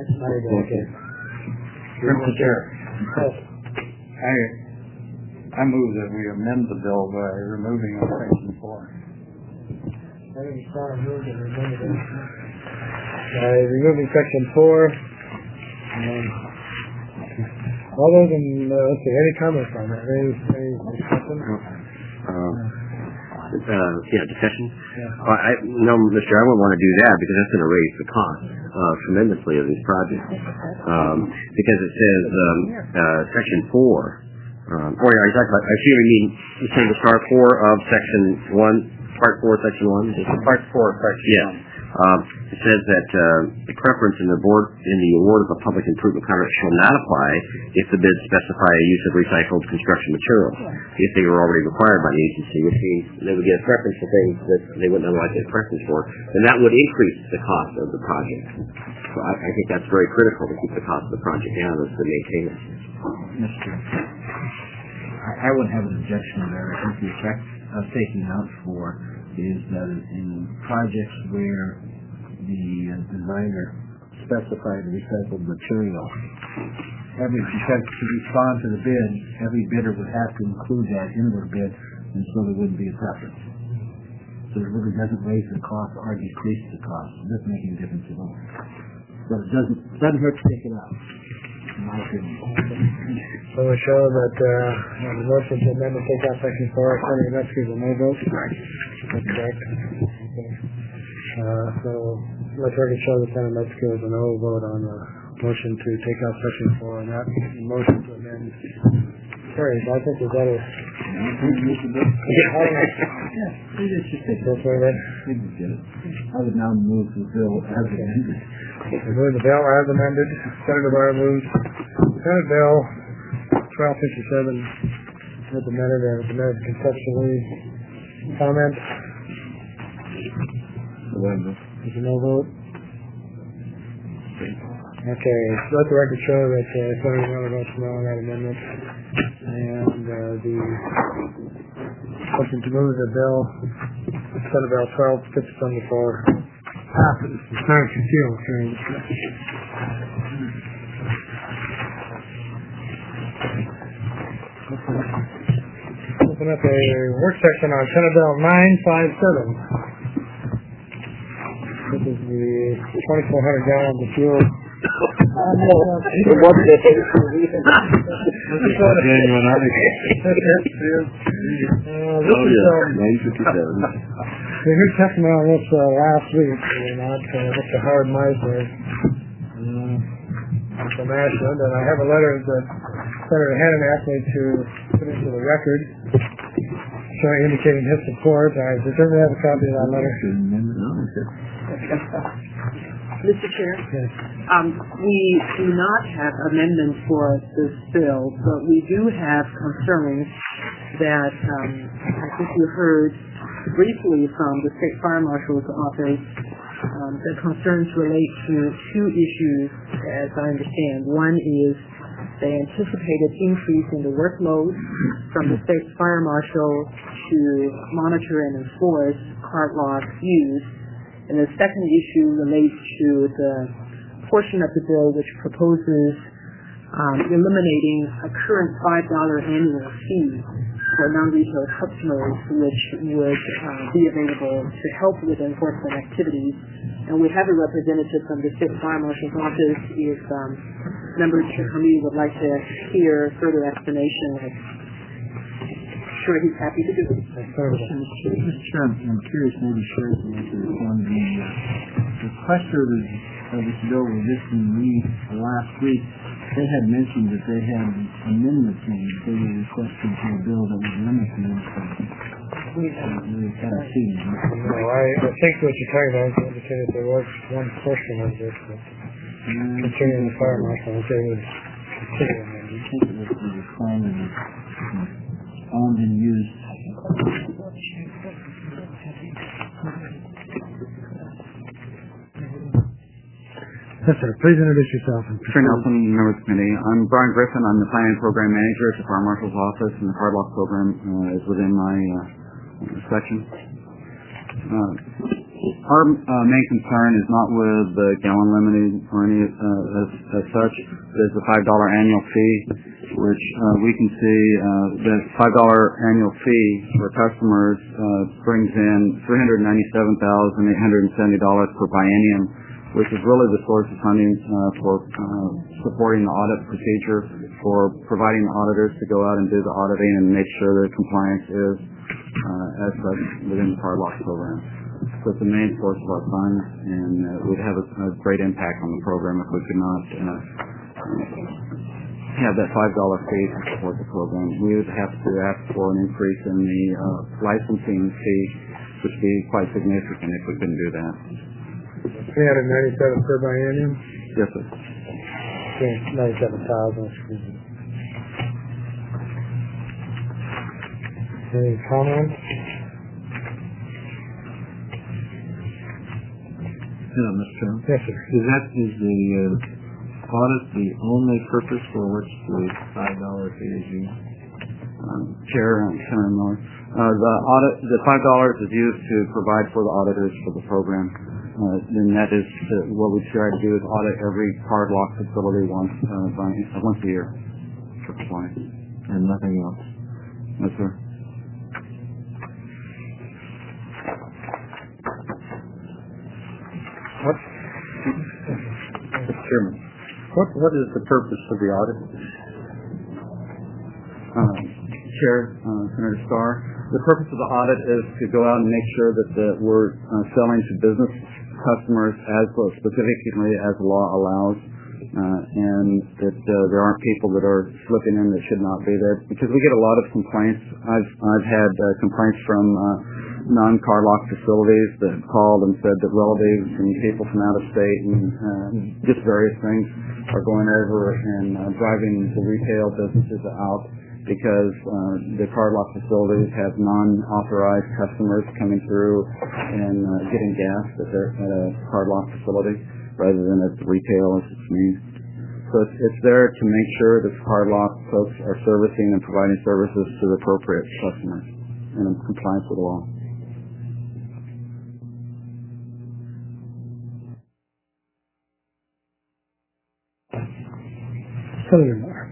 Mr. Chair, I move that we amend the bill by removing section 4.
By removing section 4. All those in, let's see, any comments on that? Any discussion?
discussion? No, Mr. I wouldn't want to do that because that's going to raise the cost tremendously of these projects. Because it says Section 4. I see what you mean. You're saying the Part 4 of Section 1, Part 4, Section 1?
Part 4, Section
1. It says that the preference in the award of a public improvement contract shall not apply if the bids specify a use of recycled construction materials, if they were already required by the agency, which means they would get a preference for things that they wouldn't otherwise get a preference for, and that would increase the cost of the project. So I think that's very critical to keep the cost of the project down is to maintain it.
Mr. I wouldn't have an objection there. I think the effect of taking out 4 is that in projects where the designer specified recycled material, because to respond to the bid, every bidder would have to include that in their bid, and so there wouldn't be a preference. So it really doesn't raise the cost or decrease the cost. It doesn't make any difference at all. So it doesn't hurt to take it out, in my opinion.
So we show that the motion to amend and take out Section 4, Senator Metzger is a no vote. That's correct. Okay. So let's record show that Senator Metzger is a no vote on the motion to take out Section 4, and that motion to amend carries. I think we've got to...
I would now move the bill as amended.
We move the bill as amended. Senator Barr moves Senate Bill 1257 as amended and as amended conceptually. Comment? Is a no vote? Okay, so let the record show that Senator Miller votes no on that amendment. And the motion to move the bill, Senate Bill 1257 passes. Senator Castillo carries. Open up a work session on Senate Bill 957. This is the 2,400 gallons of fuel. We heard testimony on this last week. Mr. Howard Meisner from Ashland, and I have a letter that Senator Hannon asked me to put into the record, indicating his support. I certainly have a copy of that letter.
Mr. Chair, we do not have amendments for this bill, but we do have concerns that I think you heard briefly from the State Fire Marshal's office. The concerns relate to 2 issues, as I understand. One is the anticipated increase in the workload from the State Fire Marshal to monitor and enforce cart lock use. And the second issue relates to the portion of the bill which proposes eliminating a current $5 annual fee for non-retail customers, which would be available to help with enforcement activities. And we have a representative from the State Fire Marshal's office. If members of the committee would like to hear further explanation, sure, he's happy to do it.
Mr. Chairman, I'm curious, maybe share some answers on the requester of this bill was listening to me last week. They had mentioned that they had amendments in it. They were requesting for a bill that would limit the
I think what you're talking about is indicated there was one portion of this concerning the fire marshal that they would consider amending.
I think it was the requirement of owned and used.
Yes, sir. Please introduce yourself.
Mr. Nelson, member of the committee. I'm Brian Griffin. I'm the planning program manager at the Fire Marshal's office, and the card lock program is within my section. Our main concern is not with the gallon limiting or any as such. There's the $5 annual fee, which we can see the $5 annual fee for customers brings in $397,870 per biennium, which is really the source of funding for supporting the audit procedure, for providing the auditors to go out and do the auditing and make sure that compliance is as such within the card lock program. So it's the main source of our funds, and it would have a great impact on the program if we could not have that $5 fee to support the program. We would have to ask for an increase in the licensing fee, which would be quite significant if we couldn't do that.
$397 per biennium?
Yes, sir.
$97,000, excuse me. Any comments?
Mr. Chairman?
Yes, sir.
Is the audit the only purpose for which the $5 fee is used?
Chair, Senator Miller. The $5 is used to provide for the auditors for the program. And that is what we try to do is audit every card lock facility once a year for compliance.
And nothing else?
No, sir.
Mr. Chairman, what is the purpose of the audit?
Chair, Senator Starr, the purpose of the audit is to go out and make sure that we're selling to business customers as well, specifically as the law allows, and that there aren't people that are slipping in that should not be there. Because we get a lot of complaints. I've had complaints from non-car lock facilities that called and said that relatives and people from out of state and just various things are going over and driving the retail businesses out because the card lock facilities have non-authorized customers coming through and getting gas at a card lock facility rather than at the retail as it's means. So it's there to make sure that card lock folks are servicing and providing services to the appropriate customers and in compliance with the law.
Senator Moore.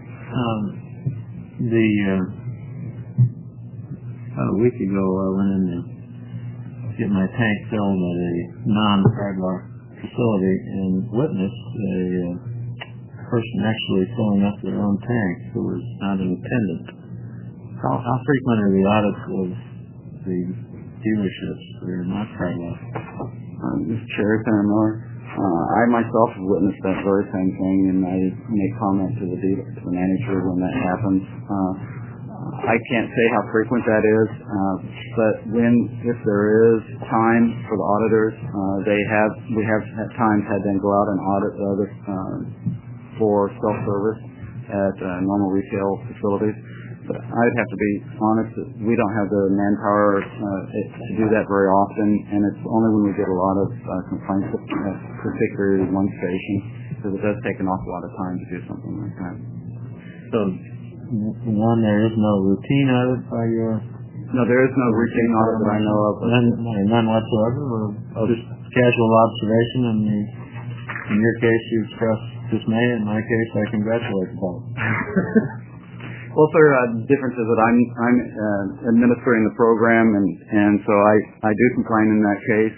About a week ago, I went in to get my tank filled at a non-card lock facility and witnessed a person actually filling up their own tank who was not an attendant. How frequent are the audits of the dealerships that are not card lock?
Mr. Chair, Senator Moore, I myself have witnessed that very same thing, and I make comment to the manager when that happens. I can't say how frequent that is, but if there is time for the auditors, we have at times had them go out and audit others for self-service at normal retail facilities. But I'd have to be honest that we don't have the manpower to do that very often, and it's only when we get a lot of complaints at particularly one station, because it does take an awful lot of time to do something like that.
So, there is no routine audit by your...
No, there is no routine audit that I know of.
None whatsoever? Or just casual observation, and in your case you express dismay, in my case I congratulate you both.
Well, sir, the difference is that I'm administering the program, and so I do complain in that case,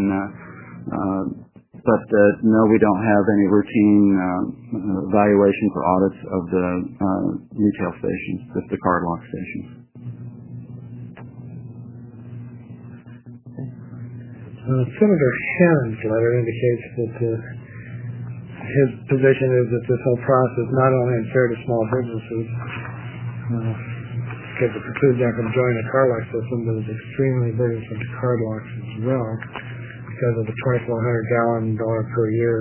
but no, we don't have any routine evaluations or audits of the retail stations, just the card lock stations.
Senator Shannon's letter indicates that his position is that this whole process not only unfair to small businesses, because it precludes them from joining the card lock system, but it's extremely burdensome to card locks as well because of the $2,400 per year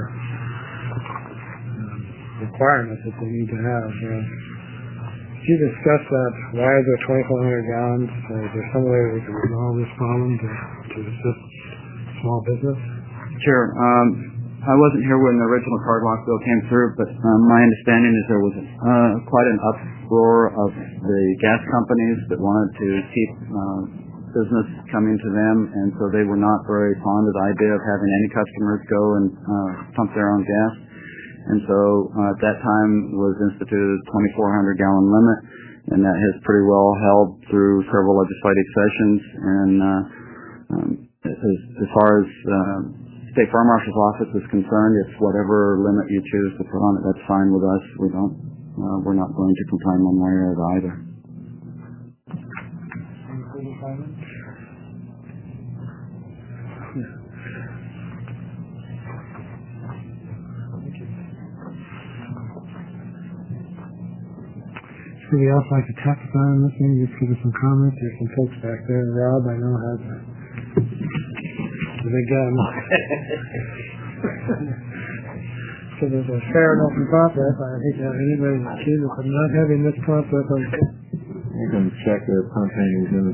requirement that they need to have. Did you discuss that? Why is there 2,400 gallons? Is there some way we can resolve this problem to assist small business?
Sure. I wasn't here when the original card lock bill came through, but my understanding is there was quite an uproar of the gas companies that wanted to keep business coming to them, and so they were not very fond of the idea of having any customers go and pump their own gas. And so at that time was instituted a 2,400 gallon limit, and that has pretty well held through several legislative sessions. And as far as State Farm Marshal's office is concerned, if whatever limit you choose to put on it, that's fine with us. We're not going to complain one way or the other.
comments? Somebody else like to testify on this thing? Just give us some comments. There's some folks back there. Rob, I know, has the big guy. So there's a fair and open process. I hate to have anybody accused of not having this process on.
You can check their pumping in the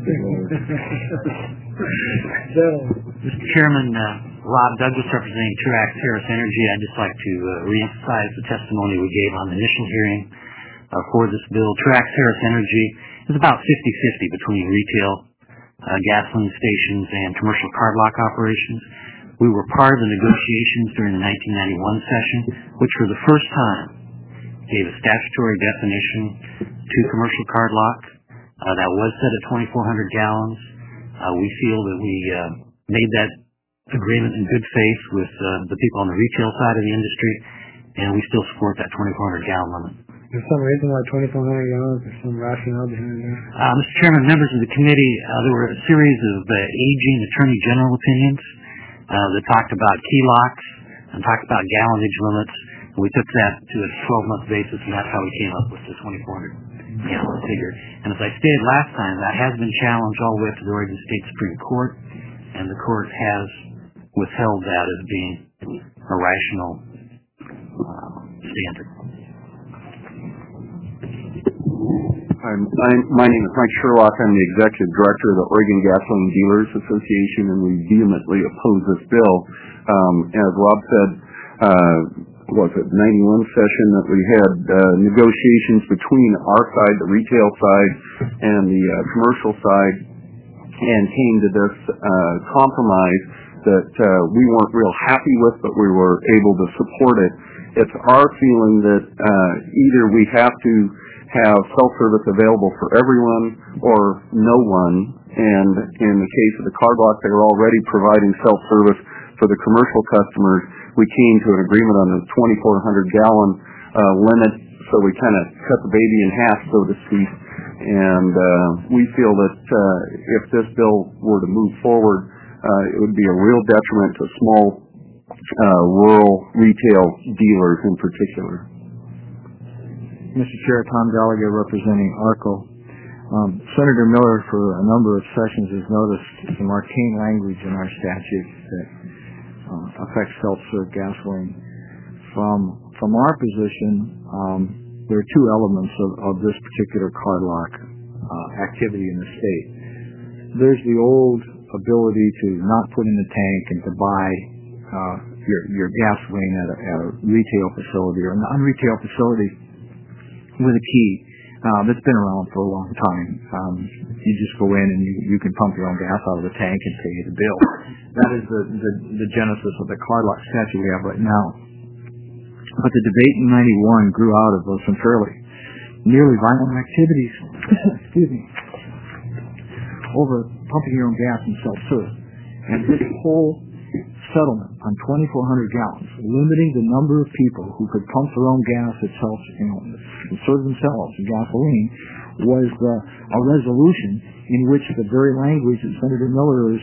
Mr. Chairman, Rob Douglas representing Truax Harris Energy. I'd just like to reemphasize the testimony we gave on the initial hearing for this bill. Truax Harris Energy is about 50-50 between retail gasoline stations and commercial card lock operations. We were part of the negotiations during the 1991 session, which for the first time gave a statutory definition to commercial card lock. That was set at 2,400 gallons. We feel that we made that agreement in good faith with the people on the retail side of the industry, and we still support that 2,400 gallon limit.
There's some reason why 2,400 gallons, there's some rationale behind that.
Mr. Chairman, members of the committee, there were a series of aging Attorney General opinions that talked about key locks and talked about gallonage limits. And we took that to a 12-month basis, and that's how we came up with the 2,400 gallon figure. And as I stated last time, that has been challenged all the way up to the Oregon State Supreme Court, and the court has withheld that as being a rational standard.
Hi, my name is Mike Sherlock. I'm the Executive Director of the Oregon Gasoline Dealers Association, and we vehemently oppose this bill. As Rob said, was it 91 session that we had negotiations between our side, the retail side, and the commercial side, and came to this compromise that we weren't real happy with, but we were able to support it. It's our feeling that either we have to have self-service available for everyone or no one, and in the case of the card lock, they were already providing self-service for the commercial customers. We came to an agreement on the 2,400 gallon limit, so we kind of cut the baby in half, so to speak, and we feel that if this bill were to move forward, it would be a real detriment to small rural retail dealers in particular.
Mr. Chair, Tom Gallagher representing ARCO. Senator Miller, for a number of sessions, has noticed some arcane language in our statutes that affects self-serve gasoline. From our position, there are two elements of this particular card lock activity in the state. There's the old ability to not put in the tank and to buy your gasoline at a retail facility or a non-retail facility with a key that's been around for a long time. You just go in and you can pump your own gas out of the tank and pay the bill. That is the genesis of the card lock statute we have right now. But the debate in 91 grew out of some fairly nearly violent activities excuse me, over pumping your own gas and self-serve. And this whole settlement on 2,400 gallons, limiting the number of people who could pump their own gas itself, and serve themselves in gasoline, was a resolution in which the very language that Senator Miller is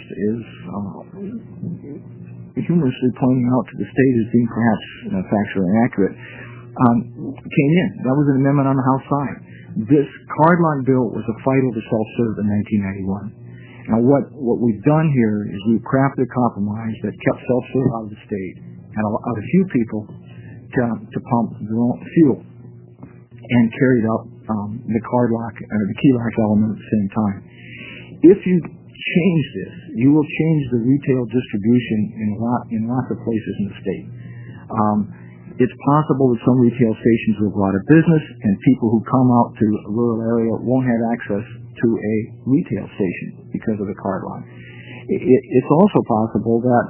humorously pointing out to the state as being perhaps factually inaccurate, came in. That was an amendment on the House side. This card lock bill was a fight over self-serve in 1991. Now, what we've done here is we've crafted a compromise that kept self-serve out of the state and allowed a few people to pump their own fuel and carried up the card lock or the key lock element at the same time. If you change this, you will change the retail distribution in lots of places in the state. It's possible that some retail stations will go out of business, and people who come out to a rural area won't have access to a retail station because of the card lock. It's also possible that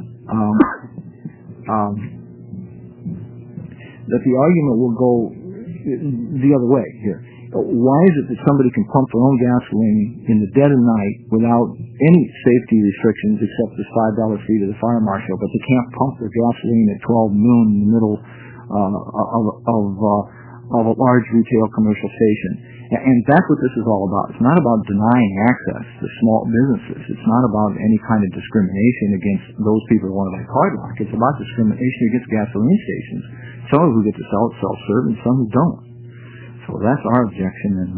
that the argument will go the other way here. Why is it that somebody can pump their own gasoline in the dead of night without any safety restrictions except this $5 fee to the fire marshal, but they can't pump their gasoline at 12 noon in the middle of
of a large retail commercial station. And that's what this is all about. It's not about denying access to small businesses. It's not about any kind of discrimination against those people who want to buy card lock. It's about discrimination against gasoline stations. Some who get to sell it self-serve and some who don't. So that's our objection. And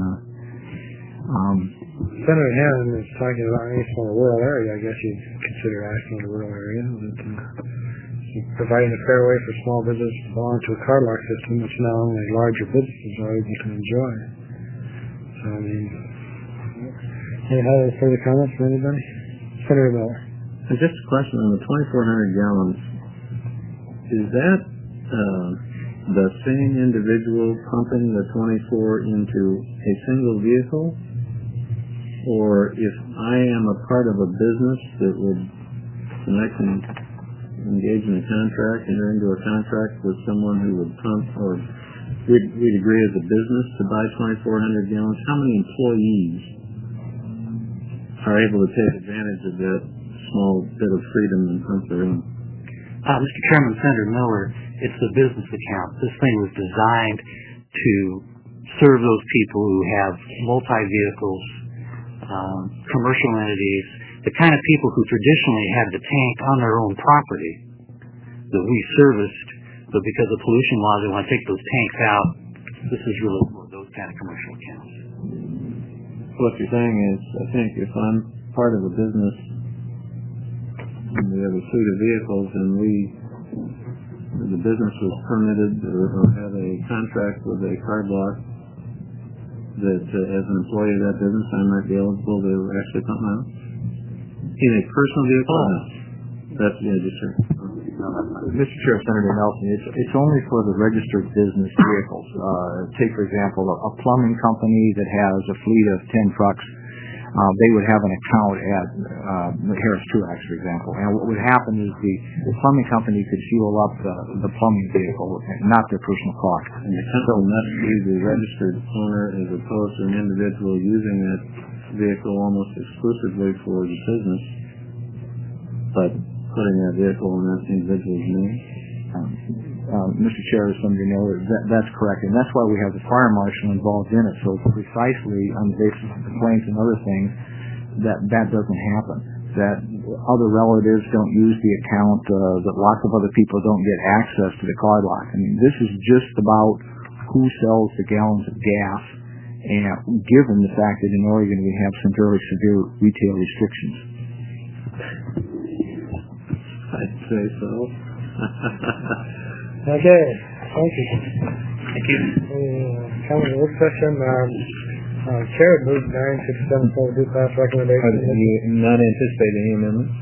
Senator Hannon is talking about any sort of rural area. I guess you'd consider acting in a rural area. Providing a fair way for small businesses to belong to a card lock system, which now only larger businesses are able to enjoy. So, I mean, any other further comments from anybody? Senator Miller.
Just a question on the 2,400 gallons. Is that the same individual pumping the 24 into a single vehicle? Or if I am a part of a business that would, and I can engage in a contract, enter into a contract with someone who would pump, or we'd agree as a business to buy 2,400 gallons, how many employees are able to take advantage of that small bit of freedom and pump their own?
Mr. Chairman, Senator Miller, it's a business account. This thing was designed to serve those people who have multi-vehicles, commercial entities, the kind of people who traditionally had the tank on their own property that we serviced, but because of pollution laws, they want to take those tanks out. This is really for those kind of commercial accounts.
What you're saying is, I think if I'm part of a business and we have a fleet of vehicles and the business was permitted or had a contract with a card lock, that as an employee of that business I might be eligible to actually pump my own? In a personal vehicle? No. That's the registered.
Mr. Chair, Senator Nelson, it's only for the registered business vehicles. Take, for example, a plumbing company that has a fleet of 10 trucks. They would have an account at Harris Truax, for example. And what would happen is the plumbing company could fuel up the plumbing vehicle, not their personal car.
And the company must be the registered owner as opposed to an individual using that vehicle almost exclusively for the business, but putting that vehicle in that individual's name.
Mr. Chair, as some of you know, that's correct, and that's why we have the fire marshal involved in it. So precisely on the basis of complaints and other things, that doesn't happen. That other relatives don't use the account, that lots of other people don't get access to the card lock. I mean, this is just about who sells the gallons of gas, and given the fact that in Oregon we have some very severe retail restrictions.
I'd say so.
Okay, thank you.
Thank you.
Coming to work session, Chair moved 967 for due class recommendation.
Do you not anticipate any amendments?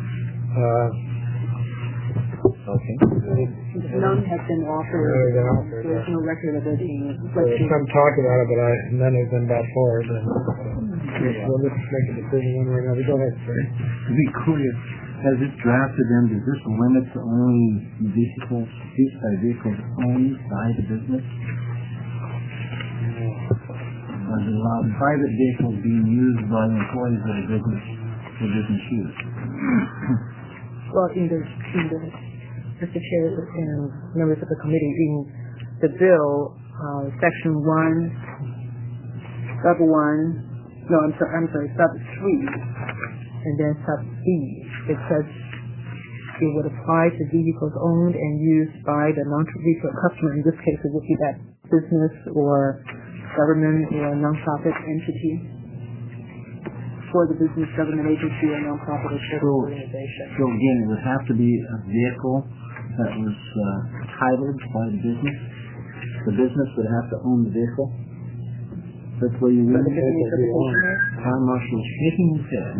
Okay.
None have been offered. There's no record of it being.
There's some talk about it, but none have been brought forward. We'll just make a decision one way or another. Go ahead, sir.
To be clear, as it's drafted in, does this limit to only vehicles, use by vehicles owned by the business? Or does it allow private vehicles being used by employees of the business for business use?
Well, Mr. Chair and members of the committee, in the bill, section 1, sub 1, no, I'm sorry, sub 3, and then sub B, it says it would apply to vehicles owned and used by the non-retail customer. In this case, it would be that business or government or non-profit entity, for the business, government agency, or non-profit or charitable organization.
So again, it would have to be a vehicle that was titled by the business. The business would have to own the vehicle. That's where you would Fire Marshal is shaking his head.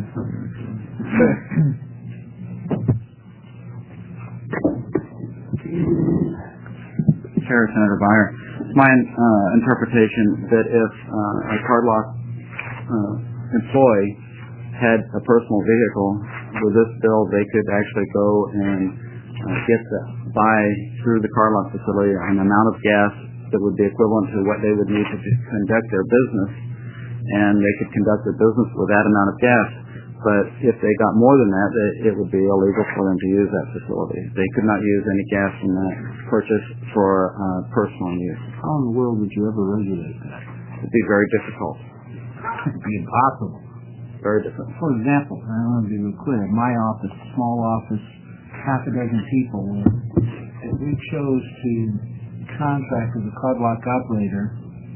Chair, Senator Beyer, it's my interpretation that if a card lock employee had a personal vehicle, with this bill they could actually go and buy through the card lock facility an amount of gas that would be equivalent to what they would need to conduct their business, and they could conduct their business with that amount of gas. But if they got more than that, it would be illegal for them to use that facility. They could not use any gas from that purchase for personal use.
How in the world would you ever regulate that?
It would be very difficult.
It would be impossible.
Very difficult.
For example, I want to be real clear, my office, small office, half a dozen people, if we chose to contract with a cardlock operator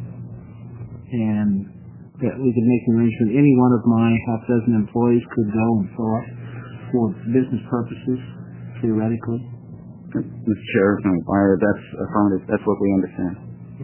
and that we could make an arrangement, any one of my half dozen employees could go and fill up for business purposes, theoretically.
Mr. Chair, that's affirmative. That's what we understand.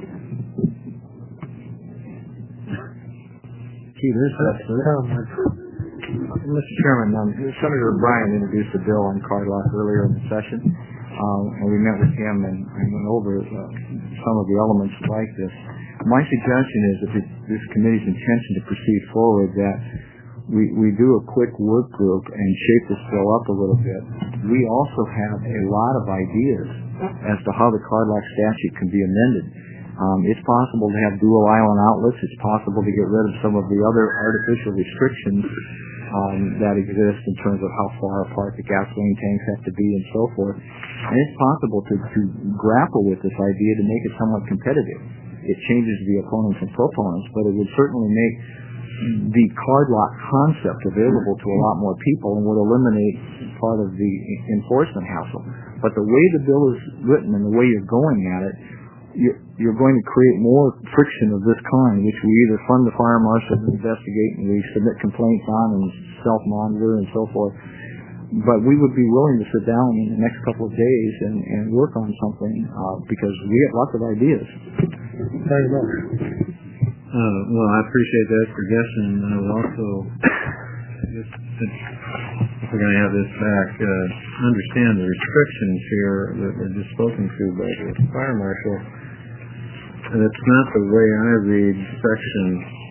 Mr. Chairman, Senator Bryan introduced a bill on cardlock earlier in the session, and we met with him and went over some of the elements like this. My suggestion is that this committee's intention to proceed forward, that we do a quick work group and shape this bill up a little bit. We also have a lot of ideas as to how the cardlock statute can be amended. It's possible to have dual island outlets. It's possible to get rid of some of the other artificial restrictions that exist in terms of how far apart the gasoline tanks have to be and so forth. And it's possible to grapple with this idea to make it somewhat competitive. It changes the opponents and proponents, but it would certainly make the cardlock concept available to a lot more people and would eliminate part of the enforcement hassle. But the way the bill is written and the way you're going at it, you're going to create more friction of this kind, which we either fund the fire marshal to investigate and we submit complaints on and self-monitor and so forth. But we would be willing to sit down in the next couple of days and work on something because we have lots of ideas.
Very much.
Well, I appreciate that suggestion. I would also, if we're going to have this back, understand the restrictions here that were just spoken to by the fire marshal. And it's not the way I read Section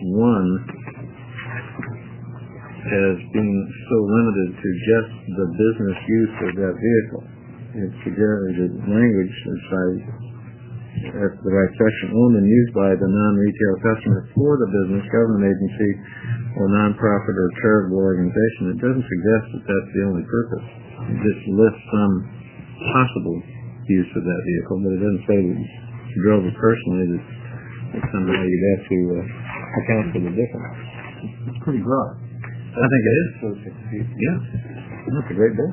1 as being so limited to just the business use of that vehicle. It's the language that's the right section, owned and used by the non-retail customer for the business, government agency, or non-profit or charitable organization. It doesn't suggest that that's the only purpose. It just lists some possible use of that vehicle, but it doesn't say that if you drove it personally that somehow you'd have to account for the difference.
It's pretty broad.
I think it is. Yeah. That's a great bill.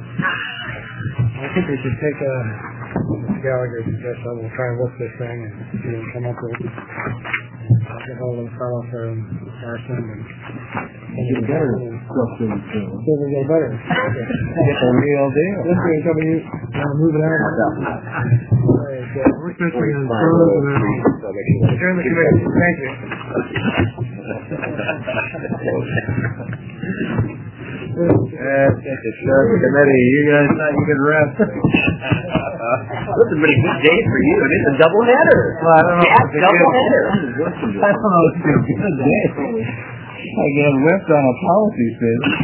I think we should take Gallagher's suggestion. We'll try and look this thing and see what we come up with. I'll get hold of the fellow from Carson and
get better question.
See if we can get better.
Get the real deal.
This is going to be moving on. We're supposed to be on adjourn the committee. Thank you.
Committee, you guys thought you could rest.
This has been a good day for you. It's a double header.
Well, I don't know.
Yeah, double header.
I don't know if it's a good day. I got whipped on a policy statement.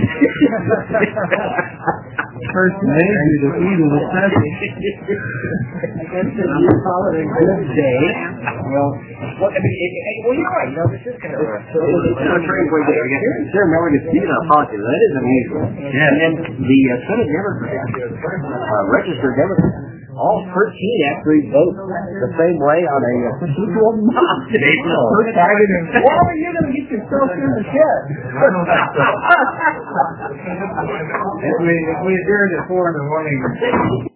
First major defeat of the session.
I guess you call it a good day.
Well,
you're right. No, this is kind of a strange way to do it. They're never defeated on policy. That is unusual.
Yeah.
And then the Senate Democrats, registered Democrats, all 13 actually vote the same way on a procedural motion.
Well, you're going to get yourself in the shed.
If we adjourned at 4 in the morning,